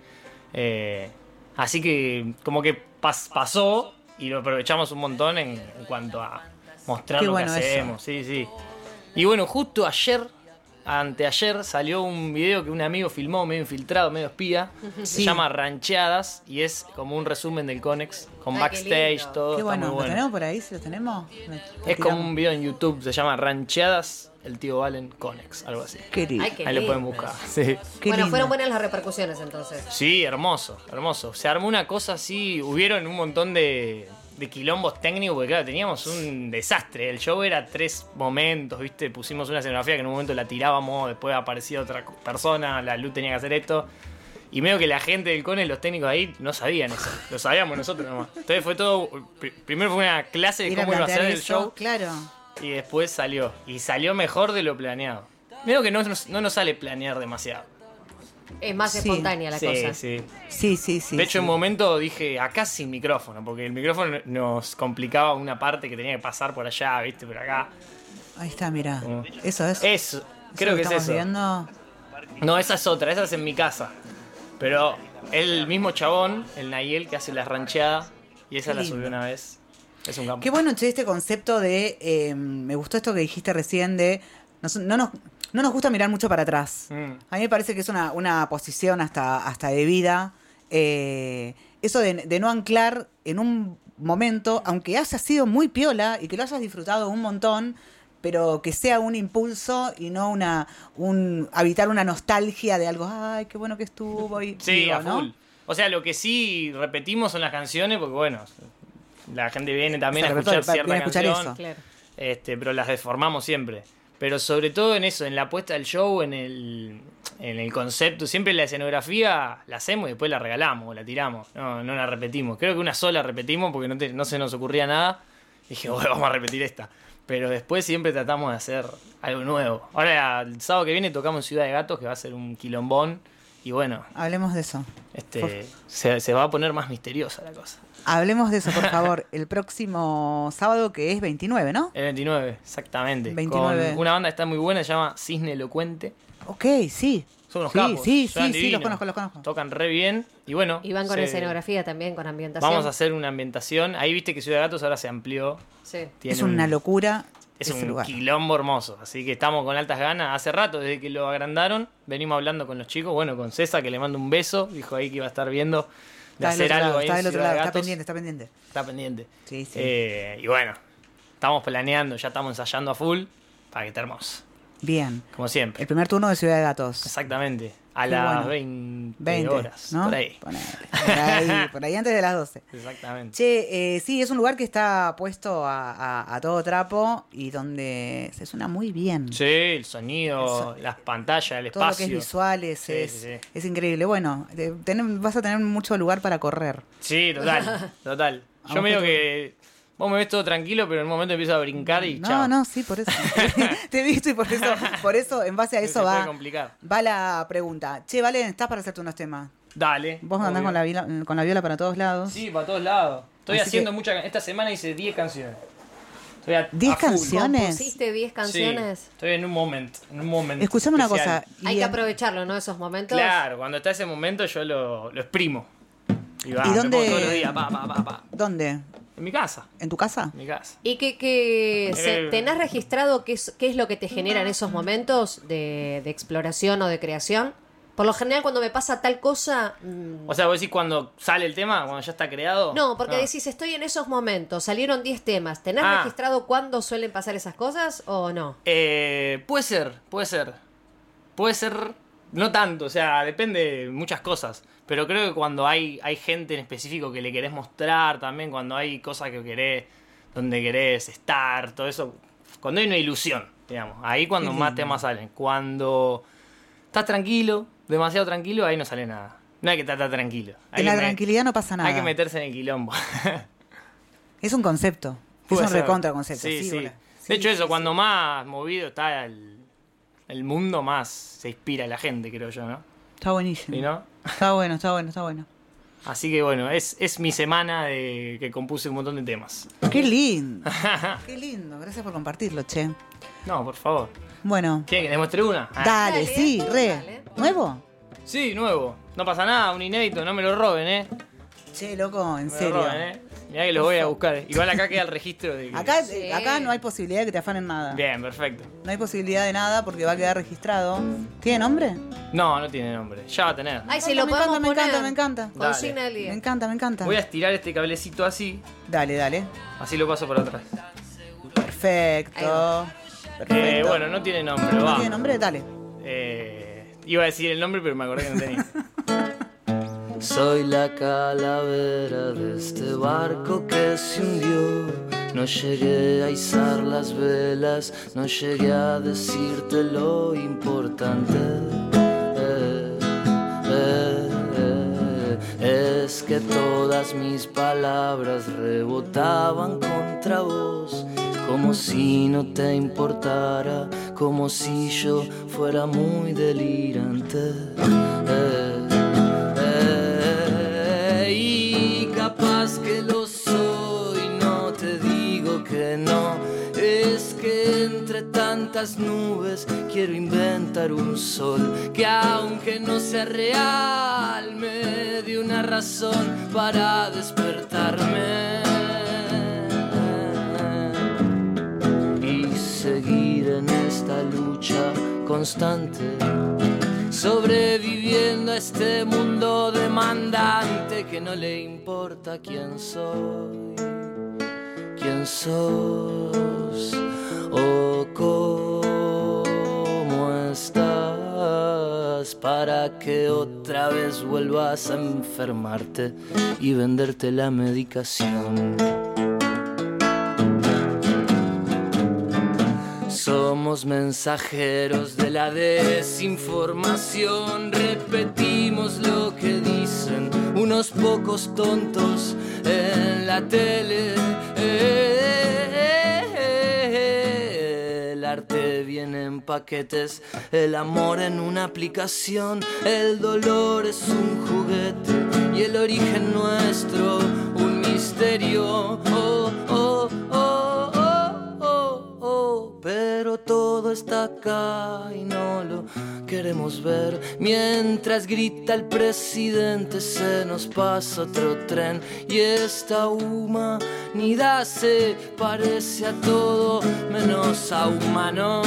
Eh, así que como que pas- pasó y lo aprovechamos un montón en, en cuanto a mostrar Qué lo bueno que eso. hacemos. Sí, sí. Y bueno, justo ayer, anteayer, salió un video que un amigo filmó, medio infiltrado, medio espía. Se Sí. llama Rancheadas y es como un resumen del Conex, con Ay, qué backstage, lindo. todo. Qué está bueno, muy ¿lo bueno. tenemos por ahí? ¿Si lo tenemos? Es como un video en YouTube, se llama Rancheadas, el tío Valen Conex, algo así. Qué lindo. Ay, qué Ahí lo lindo. pueden buscar. Sí. Qué Bueno, lindo. fueron buenas las repercusiones entonces. Sí, hermoso, hermoso. Se armó una cosa así, hubieron un montón de, de quilombos técnicos, porque claro, teníamos un desastre. El show era tres momentos, ¿viste? Pusimos una escenografía que en un momento la tirábamos, después aparecía otra persona, la luz tenía que hacer esto. Y medio que la gente del Cone, los técnicos ahí, no sabían eso. Lo sabíamos nosotros nomás. Entonces fue todo. pr- Primero fue una clase de Ir a cómo iba a ser plantear el eso, show. Claro. Y después salió. Y salió mejor de lo planeado. Medio que no, nos- no nos sale planear demasiado. Es más Sí. espontánea la sí, cosa. sí. Sí, sí, sí. De hecho, sí. en un momento dije, acá sin micrófono, porque el micrófono nos complicaba una parte que tenía que pasar por allá, ¿viste? Por acá. Ahí está, mira. Mm. Eso es. Eso, ¿Eso creo lo que es estamos eso. viendo? No, esa es otra, esa es en mi casa. Pero el mismo chabón, el Nayel, que hace las rancheadas, y esa Qué la lindo. subió una vez. Es un campo. Qué bueno, che, este concepto de. eh, me gustó esto que dijiste recién de. nos- no, nos, no nos gusta mirar mucho para atrás. Mm. A mí me parece que es una, una posición hasta, hasta de vida. eh, eso de, de no anclar en un momento, aunque haya sido muy piola y que lo hayas disfrutado un montón, pero que sea un impulso y no una un habitar una nostalgia de algo, ay, qué bueno que estuvo. Y, Sí, digo, a ¿no? full. O sea, lo que sí repetimos son las canciones, porque bueno, la gente viene también Se a repite, escuchar cierta viene a escuchar canción. eso. Claro. Este, pero las deformamos siempre. Pero sobre todo en eso, en la puesta del show, en el, en el concepto. Siempre la escenografía la hacemos y después la regalamos o la tiramos. No, no la repetimos. Creo que una sola repetimos porque no, te- no se nos ocurría nada. Dije, bueno, vamos a repetir esta. Pero después siempre tratamos de hacer algo nuevo. Ahora, el sábado que viene tocamos en Ciudad de Gatos, que va a ser un quilombón. Y bueno, Hablemos de eso. este, se, se va a poner más misteriosa la cosa. Hablemos de eso, por favor. El próximo sábado, que es veintinueve, ¿no? El veintinueve, exactamente. veintinueve. Con una banda que está muy buena, se llama Cisne Elocuente. Ok, sí. Son unos Sí, capos. sí, suenan sí, sí, divino. los conozco, los conozco. Tocan re bien. Y bueno. Y van con se- escenografía también, con ambientación. Vamos a hacer una ambientación. Ahí viste que Ciudad de Gatos ahora se amplió. Sí. Tiene Es una un- locura. es ese un lugar. quilombo hermoso. Así que estamos con altas ganas. Hace rato, desde que lo agrandaron, venimos hablando con los chicos. Bueno, con César, que le mando un beso. Dijo ahí que iba a estar viendo de Está del hacer otro algo lado, ahí está en del otro Ciudad lado, de está Gatos. pendiente, está pendiente. Está pendiente. Sí, sí. Eh, y bueno, estamos planeando, ya estamos ensayando a full para que esté hermoso. Bien. Como siempre. El primer turno de Ciudad de Gatos. Exactamente. A Qué las bueno. veinte, veinte horas. ¿no? Por ahí. Ponele. Por ahí, por ahí antes de las doce. Exactamente. Che, eh, sí, es un lugar que está puesto a, a- a todo trapo y donde se suena muy bien. Sí, el sonido, las pantallas, el Todo lo espacio. que es visuales, Sí, es, sí, sí. es increíble. Bueno, te- tenem- vas a tener mucho lugar para correr. Sí, total, total. Yo Vamos me digo que- que vos me ves todo tranquilo, pero en un momento empiezo a brincar y No, chao. no, sí, por eso. Te he visto y por eso, por eso, en base a Se eso puede va, complicar. va la pregunta. Che, Valen, ¿estás para hacerte unos temas? Dale. Vos andás obvio. con la, viola, con la viola para todos lados. Sí, para todos lados. Estoy Así haciendo que- mucha. Esta semana hice diez canciones. Estoy a, ¿diez a full. canciones? ¿Compusiste diez canciones? Sí, estoy en un momento. En un momento Escuchame una especial. cosa. Hay y que en- aprovecharlo, ¿no? Esos momentos. Claro, cuando está ese momento yo lo, lo exprimo. Y va, ¿Y me dónde- pongo todos los días, pa, pa, pa, pa. ¿Dónde? En mi casa. ¿En tu casa? En mi casa. ¿Y que, que se- Eh. tenés registrado qué es, qué es lo que te genera en esos momentos de, de exploración o de creación? Por lo general, cuando me pasa tal cosa... mm, O sea, vos decís cuando sale el tema, cuando ya está creado. no, porque Ah. decís, estoy en esos momentos, salieron diez temas. ¿Tenés Ah. registrado cuándo suelen pasar esas cosas o no? Eh, puede ser, puede ser. Puede ser, no tanto, o sea, depende de muchas cosas. Pero creo que cuando hay, hay gente en específico que le querés mostrar también, cuando hay cosas que querés, donde querés estar, todo eso. Cuando hay una ilusión, digamos. Ahí cuando Qué más lindo. temas salen. Cuando estás tranquilo, demasiado tranquilo, ahí no sale nada. No hay que estar tan tranquilo. Hay En la que me- tranquilidad no pasa nada. Hay que meterse en el quilombo. Es un concepto. Puede es un ser. recontra concepto. Sí, sí. hola. De hecho, Sí, eso, sí, cuando más movido está el, el mundo, más se inspira la gente, creo yo, ¿no? Está buenísimo. ¿Y no? Está bueno, está bueno, está bueno. Así que bueno, es, es mi semana de que compuse un montón de temas. Qué lindo. Qué lindo. Gracias por compartirlo, che. No, por favor. Bueno, ¿Quieren que les muestre una? Ah. dale, Dale, sí, re. dale. ¿Nuevo? Sí, nuevo. No pasa nada, un inédito, no me lo roben, ¿eh? Che, loco, en No me serio. lo roben, ¿eh? Mirá que los voy a buscar. Igual acá queda el registro de que... Acá, Sí. acá no hay posibilidad de que te afanen nada. Bien, perfecto. No hay posibilidad de nada porque va a quedar registrado. ¿Tiene nombre? No, no tiene nombre. Ya va a tener. Ay, si lo me podemos encanta, me poner. encanta, me encanta. Consigna del Me día. encanta, me encanta. Voy a estirar este cablecito así, Dale, dale. así lo paso por atrás. Perfecto. Perfecto. Eh, bueno, no tiene nombre, ¿No va. tiene nombre? Dale. Eh, iba a decir el nombre, pero me acordé que no tenía. Soy la calavera de este barco que se hundió. No llegué a izar las velas, no llegué a decirte lo importante. Eh, eh, eh, es que todas mis palabras rebotaban contra vos, como si no te importara, como si yo fuera muy delirante. Eh, eh, y capaz que lo soy, no te digo que no. Es que entre tantas nubes quiero inventar un sol que, aunque no sea real, me dé una razón para despertarme y seguir en esta lucha constante, sobreviviendo a este mundo demandante que no le importa quién soy, quién sos o cómo estás, para que otra vez vuelvas a enfermarte y venderte la medicación. Somos mensajeros de la desinformación, repetimos lo que dicen unos pocos tontos en la tele. El arte viene en paquetes, el amor en una aplicación, el dolor es un juguete y el origen nuestro un misterio. Oh, oh, oh, oh, oh, oh. Pero todo todo está acá y no lo queremos ver. Mientras grita el presidente se nos pasa otro tren y esta humanidad se parece a todo menos a humano.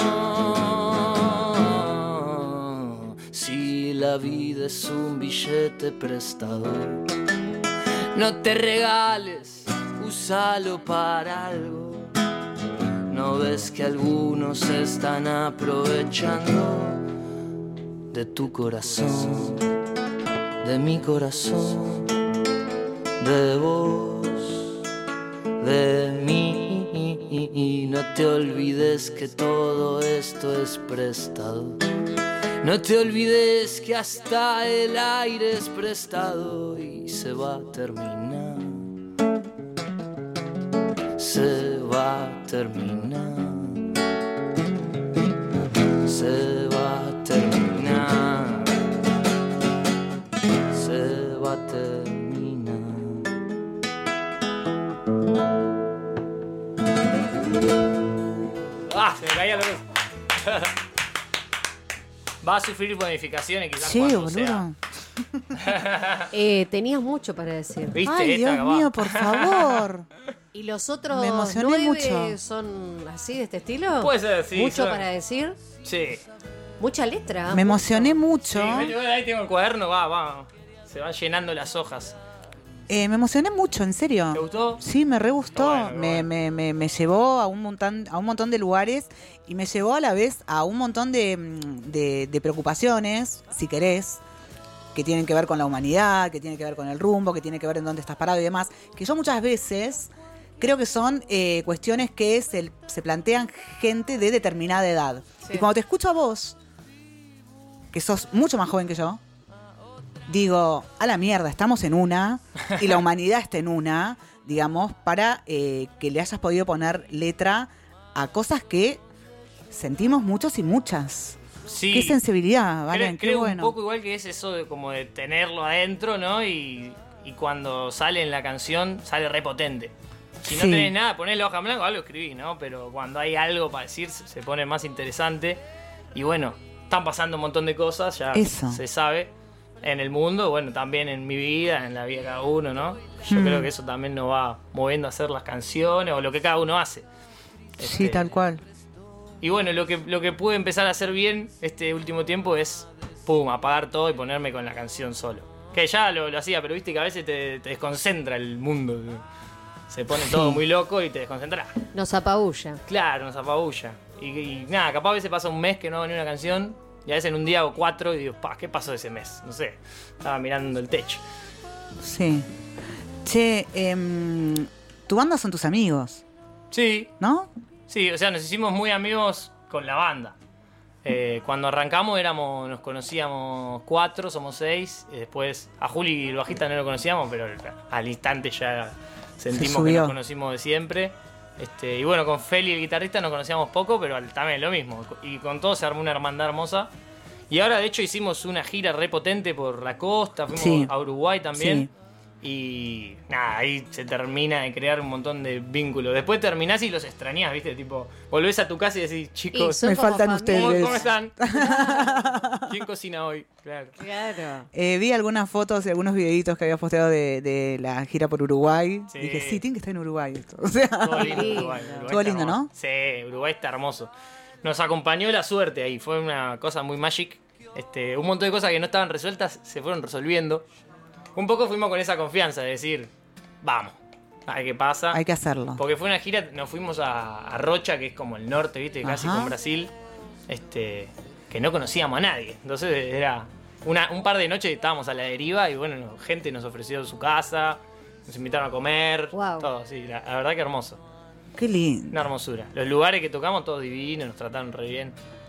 Si la vida es un billete prestado, no te regales, úsalo para algo. ¿No ves que algunos se están aprovechando de tu corazón, de mi corazón, de vos, de mí? Y no te olvides que todo esto es prestado. No te olvides que hasta el aire es prestado y se va a terminar. Se va a terminar. Se va a terminar. Se va a terminar. ¡Ah! Se me caía la luz. Va a sufrir bonificaciones quizás Sí, cuando boludo. sea. Eh, tenías mucho para decir. ¿Viste? Ay, Esta Dios acabá. mío, por favor. ¿Y los otros Me emocioné nueve mucho. son así de este estilo? Puede ser, sí, ¿Mucho son- para decir? Sí. Mucha letra. Me emocioné mucho. Sí, me- yo ahí tengo el cuaderno, va, va. Se van llenando las hojas. Eh, me emocioné mucho, en serio. ¿Te gustó? Sí, me re gustó. Qué bueno, qué me, bueno. me, me, me llevó a un montón, a un montón de lugares y me llevó a la vez a un montón de, mm, de, de preocupaciones, si querés, que tienen que ver con la humanidad, que tienen que ver con el rumbo, que tienen que ver en dónde estás parado y demás, que yo muchas veces creo que son eh, cuestiones que se, se plantean gente de determinada edad. Sí. Y cuando te escucho a vos, que sos mucho más joven que yo, digo, a la mierda, estamos en una y la humanidad está en una, digamos, para eh, que le hayas podido poner letra a cosas que sentimos muchos y muchas. Sí. Qué sensibilidad, ¿vale? Creo, Qué creo bueno. un poco igual que es eso de como de tenerlo adentro, ¿no? Y, y cuando sale en la canción, sale repotente. Si no Sí. tenés nada, ponés la hoja en blanco, algo escribí, ¿no? Pero cuando hay algo para decir, se pone más interesante. Y bueno, están pasando un montón de cosas, ya Eso. se sabe. En el mundo, bueno, también en mi vida, en la vida de cada uno, ¿no? Yo Mm. creo que eso también nos va moviendo a hacer las canciones o lo que cada uno hace. Sí, Este, tal cual. Y bueno, lo que, lo que pude empezar a hacer bien este último tiempo es, pum, apagar todo y ponerme con la canción solo. Que ya lo, lo hacía, pero viste que a veces te, te desconcentra el mundo. Se pone todo Sí. muy loco y te desconcentra. Nos apabulla. Claro, nos apabulla. Y, y nada, capaz a veces pasa un mes que no hago ni una canción. Y a veces en un día hago cuatro y digo, pa, ¿qué pasó ese mes? No sé. Estaba mirando el techo. Sí. Che, em, tu banda son tus amigos, Sí, ¿no? sí, o sea, nos hicimos muy amigos con la banda. Eh, cuando arrancamos éramos, nos conocíamos cuatro, somos seis. Y después a Juli, el bajista, no lo conocíamos, pero al instante ya sentimos que subió. nos conocimos de siempre. Este, y bueno, con Feli, el guitarrista, nos conocíamos poco, pero al- también lo mismo. Y con todos se armó una hermandad hermosa. Y ahora, de hecho, hicimos una gira re potente por la costa, fuimos Sí. a Uruguay también. Y nada, ahí se termina de crear un montón de vínculos. Después terminás y los extrañás, ¿viste? Tipo, volvés a tu casa y decís, chicos, Me faltan ustedes. ¿cómo, cómo están? ¿Quién cocina hoy? Claro. Claro. Eh, vi algunas fotos y algunos videitos que habías posteado de, de la gira por Uruguay. Sí. Dije, sí, tiene que estar en Uruguay esto. O sea, Todo lindo, Uruguay. Uruguay Todo está lindo, hermoso. ¿no? Sí, Uruguay está hermoso. Nos acompañó la suerte ahí, fue una cosa muy magic. Este, un montón de cosas que no estaban resueltas se fueron resolviendo. Un poco fuimos con esa confianza de decir, vamos, a ver qué pasa. Hay que hacerlo. Porque fue una gira, nos fuimos a, a Rocha, que es como el norte, ¿viste? Casi Ajá. con Brasil. Este, que no conocíamos a nadie. Entonces era una, un par de noches que estábamos a la deriva y bueno, no, gente nos ofreció su casa, nos invitaron a comer, Wow. todo, sí, la, la verdad que hermoso. Qué lindo. Una hermosura. Los lugares que tocamos, todos divinos, nos trataron re bien.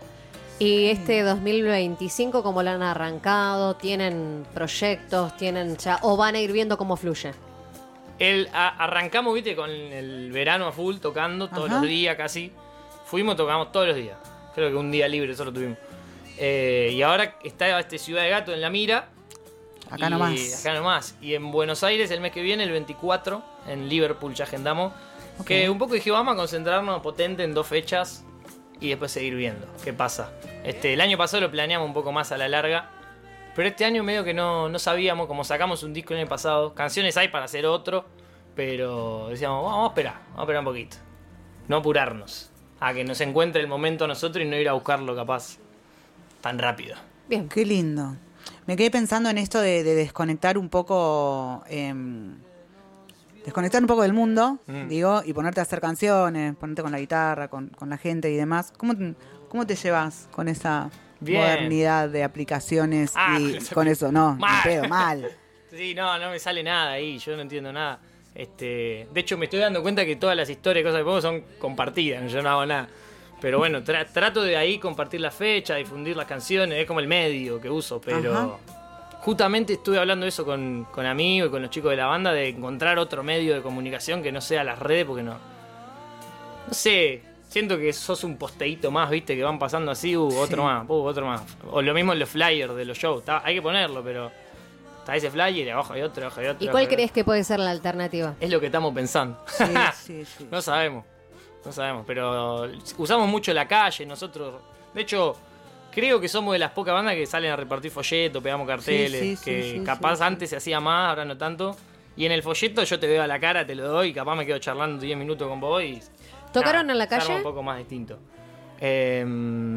Y este dos mil veinticinco, ¿cómo lo han arrancado? ¿Tienen proyectos? ¿Tienen ya o van a ir viendo cómo fluye? El, a- arrancamos, viste, con el verano a full, tocando todos Ajá. los días casi. Fuimos, tocamos todos los días. Creo que un día libre solo tuvimos. Eh, y ahora está este Ciudad de Gato en la mira. Acá Y- nomás. Acá nomás. Y en Buenos Aires el mes que viene, el veinticuatro, en Liverpool ya agendamos. Ok. Que un poco dije, vamos a concentrarnos potente en dos fechas. y después seguir viendo qué pasa. Este, el año pasado lo planeamos un poco más a la larga, pero este año medio que no, no sabíamos, como sacamos un disco el año pasado, canciones hay para hacer otro, pero decíamos, vamos a esperar, vamos a esperar un poquito. No apurarnos, a que nos encuentre el momento a nosotros y no ir a buscarlo capaz tan rápido. Bien. Qué lindo. Me quedé pensando en esto de, de desconectar un poco... Eh, desconectar un poco del mundo, mm. digo, y ponerte a hacer canciones, ponerte con la guitarra, con, con la gente y demás. ¿Cómo te, cómo te llevas con esa Bien. modernidad de aplicaciones ah, y con eso? No, mal. Ni pedo, mal. Sí, no, no me sale nada ahí, yo no entiendo nada. Este, de hecho, me estoy dando cuenta que todas las historias y cosas que pongo son compartidas, yo no hago nada. Pero bueno, tra- trato de ahí compartir la fecha, difundir las canciones, es como el medio que uso, pero... Ajá. Justamente estuve hablando de eso con, con amigos y con los chicos de la banda, de encontrar otro medio de comunicación que no sea las redes, porque no... No sé, siento que sos un posteíto más, viste, que van pasando así, uh, otro sí. más, uh, otro más. O lo mismo en los flyers de los shows, está, hay que ponerlo, pero... Está ese flyer y abajo hay otro, abajo hay otro. ¿Y cuál crees que puede ser la alternativa? Es lo que estamos pensando. Sí, sí, sí. No sabemos, no sabemos, pero usamos mucho la calle nosotros. De hecho... Creo que somos de las pocas bandas que salen a repartir folletos, pegamos carteles, sí, sí, que sí, sí, capaz sí, antes sí. se hacía más, ahora no tanto. Y en el folleto yo te veo a la cara, te lo doy, y capaz me quedo charlando diez minutos con vos y... ¿Tocaron nada, en la calle? Se arma un poco más distinto. Eh,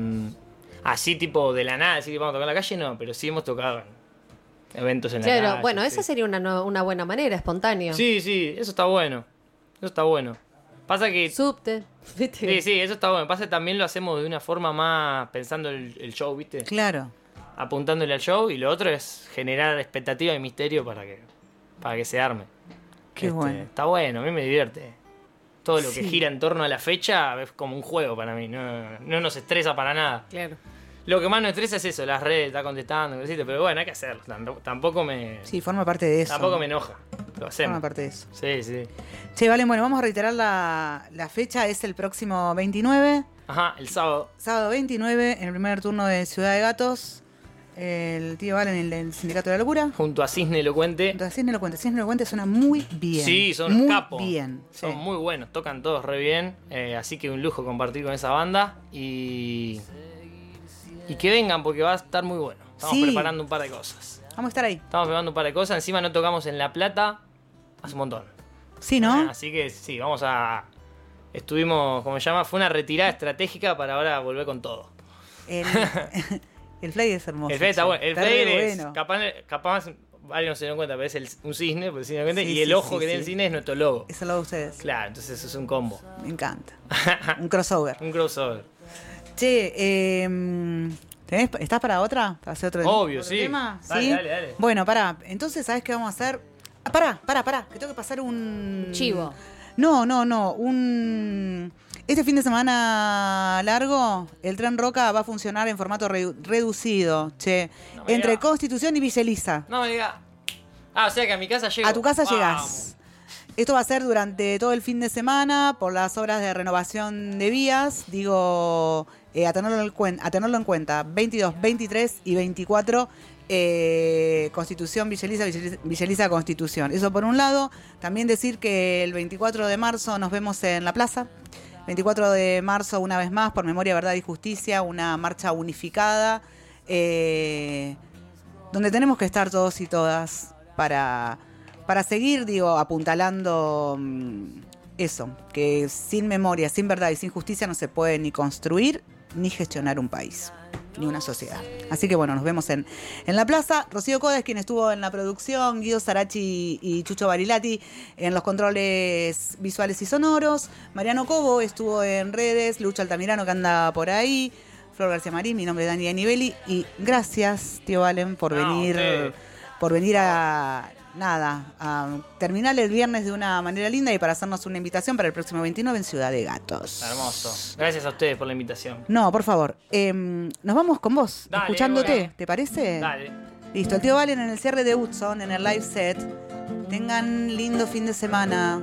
así tipo de la nada, así que vamos a tocar en la calle, no, pero sí hemos tocado en eventos en claro, la calle. Bueno, sí. esa sería una, no, una buena manera, espontáneo. Sí, sí, eso está bueno, eso está bueno. Pasa que... Subte. Sí, sí, eso está bueno. Pasa que también lo hacemos de una forma más pensando el, el show, ¿viste? Claro. Apuntándole al show, y lo otro es generar expectativa y misterio para que, para que se arme. Qué este, bueno. Está bueno, a mí me divierte. Todo lo sí. que gira en torno a la fecha es como un juego para mí, no, no nos estresa para nada. Claro. Lo que más nos estresa es eso, las redes, está contestando, pero bueno, hay que hacerlo. Tampoco me... Sí, forma parte de eso. Tampoco me enoja. Lo hacemos. Forma parte de eso. Sí, sí. Che, vale, bueno, vamos a reiterar la, la fecha, es el próximo veintinueve. Ajá, el sábado. Sábado veintinueve, en el primer turno de Ciudad de Gatos. El tío Valen en el Sindicato de la Locura. Junto a Cisne Elocuente. Junto a Cisne Elocuente. Cisne Elocuente suena muy bien. Sí, son muy capos. bien. Son sí. muy buenos, tocan todos re bien. Eh, así que un lujo compartir con esa banda. Y... Y que vengan porque va a estar muy bueno. Estamos sí. preparando un par de cosas. Vamos a estar ahí. Estamos preparando un par de cosas. Encima no tocamos en La Plata hace un montón. Sí, ¿no? Eh, así que sí, vamos a... Estuvimos, como se llama, fue una retirada estratégica para ahora volver con todo. El, el flyer es hermoso. El flyer está bueno. El está flyer es, bueno. capaz, capaz varios no se dieron cuenta, pero es el, un cisne, por si no cuenta, sí, y sí, el ojo sí, que sí. tiene el cine es nuestro logo. Es el logo de ustedes. Claro, entonces eso es un combo. Me encanta. Un crossover. Un crossover. Che, eh... ¿Tenés, ¿estás para otra? ¿Para hacer otro, Obvio, otro sí. tema? Dale, ¿Sí? dale, dale. Bueno, pará. Entonces, ¿sabés qué vamos a hacer? Ah, pará, pará, pará. Que tengo que pasar un... Chivo. No, no, no. Un... Este fin de semana largo, el Tren Roca va a funcionar en formato re- reducido, che. No me entre diga. Constitución y Villa Elisa. No me diga. Ah, o sea que a mi casa llego. A tu casa Vamos. llegás. Esto va a ser durante todo el fin de semana por las obras de renovación de vías. Digo, eh, a, tenerlo en cuen- a tenerlo en cuenta. veintidós, veintitrés y veinticuatro, eh, Constitución, Villa Elisa, Villa Elisa, Villa Elisa, Constitución. Eso por un lado. También decir que el veinticuatro de marzo nos vemos en la plaza. veinticuatro de marzo, una vez más, por Memoria, Verdad y Justicia, una marcha unificada, eh, donde tenemos que estar todos y todas para... Para seguir, digo, apuntalando mmm, eso, que sin memoria, sin verdad y sin justicia no se puede ni construir ni gestionar un país, ni una sociedad. Así que bueno, nos vemos en, en la plaza. Rocío Coda es quien estuvo en la producción, Guido Sarachi y Chucho Barilati en los controles visuales y sonoros. Mariano Cobo estuvo en redes, Lucho Altamirano que anda por ahí, Flor García Marín, mi nombre es Dani Anibeli. Y gracias, tío Valen, por No, venir, usted. por venir a... Nada, a terminar el viernes de una manera linda y para hacernos una invitación para el próximo veintinueve en Ciudad de Gatos. Hermoso. Gracias a ustedes por la invitación. No, por favor. Eh, nos vamos con vos, Dale, escuchándote, bueno. ¿te parece? Dale. Listo, el tío Valen en el cierre de Hudson, en el live set. Tengan lindo fin de semana.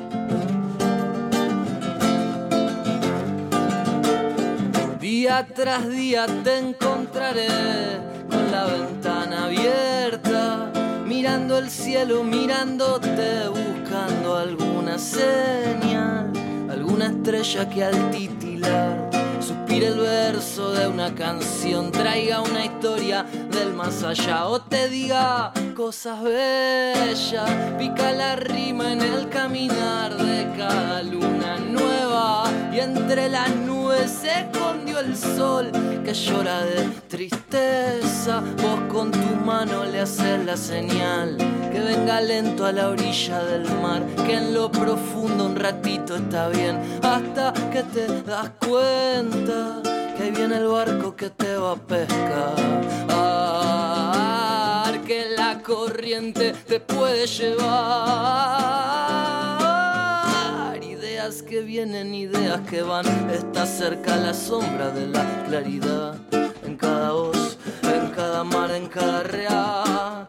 Día tras día te encontraré con la ventana abierta, mirando el cielo, mirándote, buscando alguna señal, alguna estrella que al titilar suspira tire el verso de una canción, traiga una historia del más allá o te diga cosas bellas, pica la rima en el caminar de cada luna nueva y entre las nubes se escondió el sol que llora de tristeza. Vos con tu mano le haces la señal que venga lento a la orilla del mar, que en lo profundo un ratito está bien, hasta que te das cuenta que ahí viene el barco que te va a pescar, que la corriente te puede llevar. Ideas que vienen, ideas que van, está cerca la sombra de la claridad, en cada voz, en cada mar, en cada realidad.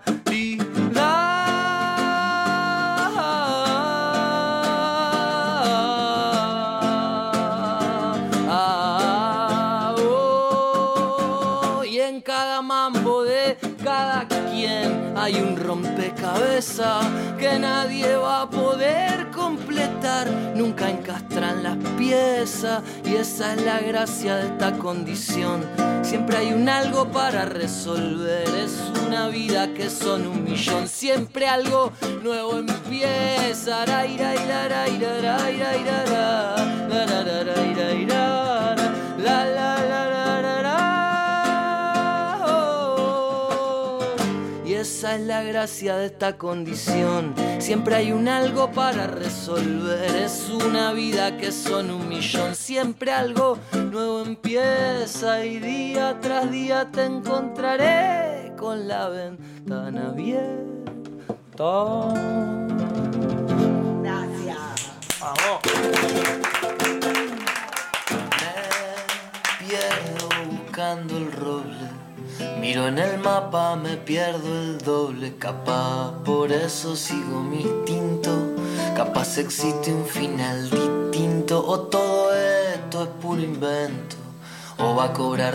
Hay un rompecabezas que nadie va a poder completar, nunca encastran las piezas y esa es la gracia de esta condición. Siempre hay un algo para resolver, es una vida que son un millón, siempre algo nuevo empieza. La la esa es la gracia de esta condición. Siempre hay un algo para resolver. Es una vida que son un millón. Siempre algo nuevo empieza y día tras día te encontraré con la ventana abierta. Gracias. Vamos. Me pierdo buscando el roble. Miro en el mapa, me pierdo el doble. Capaz por eso sigo mi instinto. Capaz existe un final distinto. O todo esto es puro invento. O va a cobrar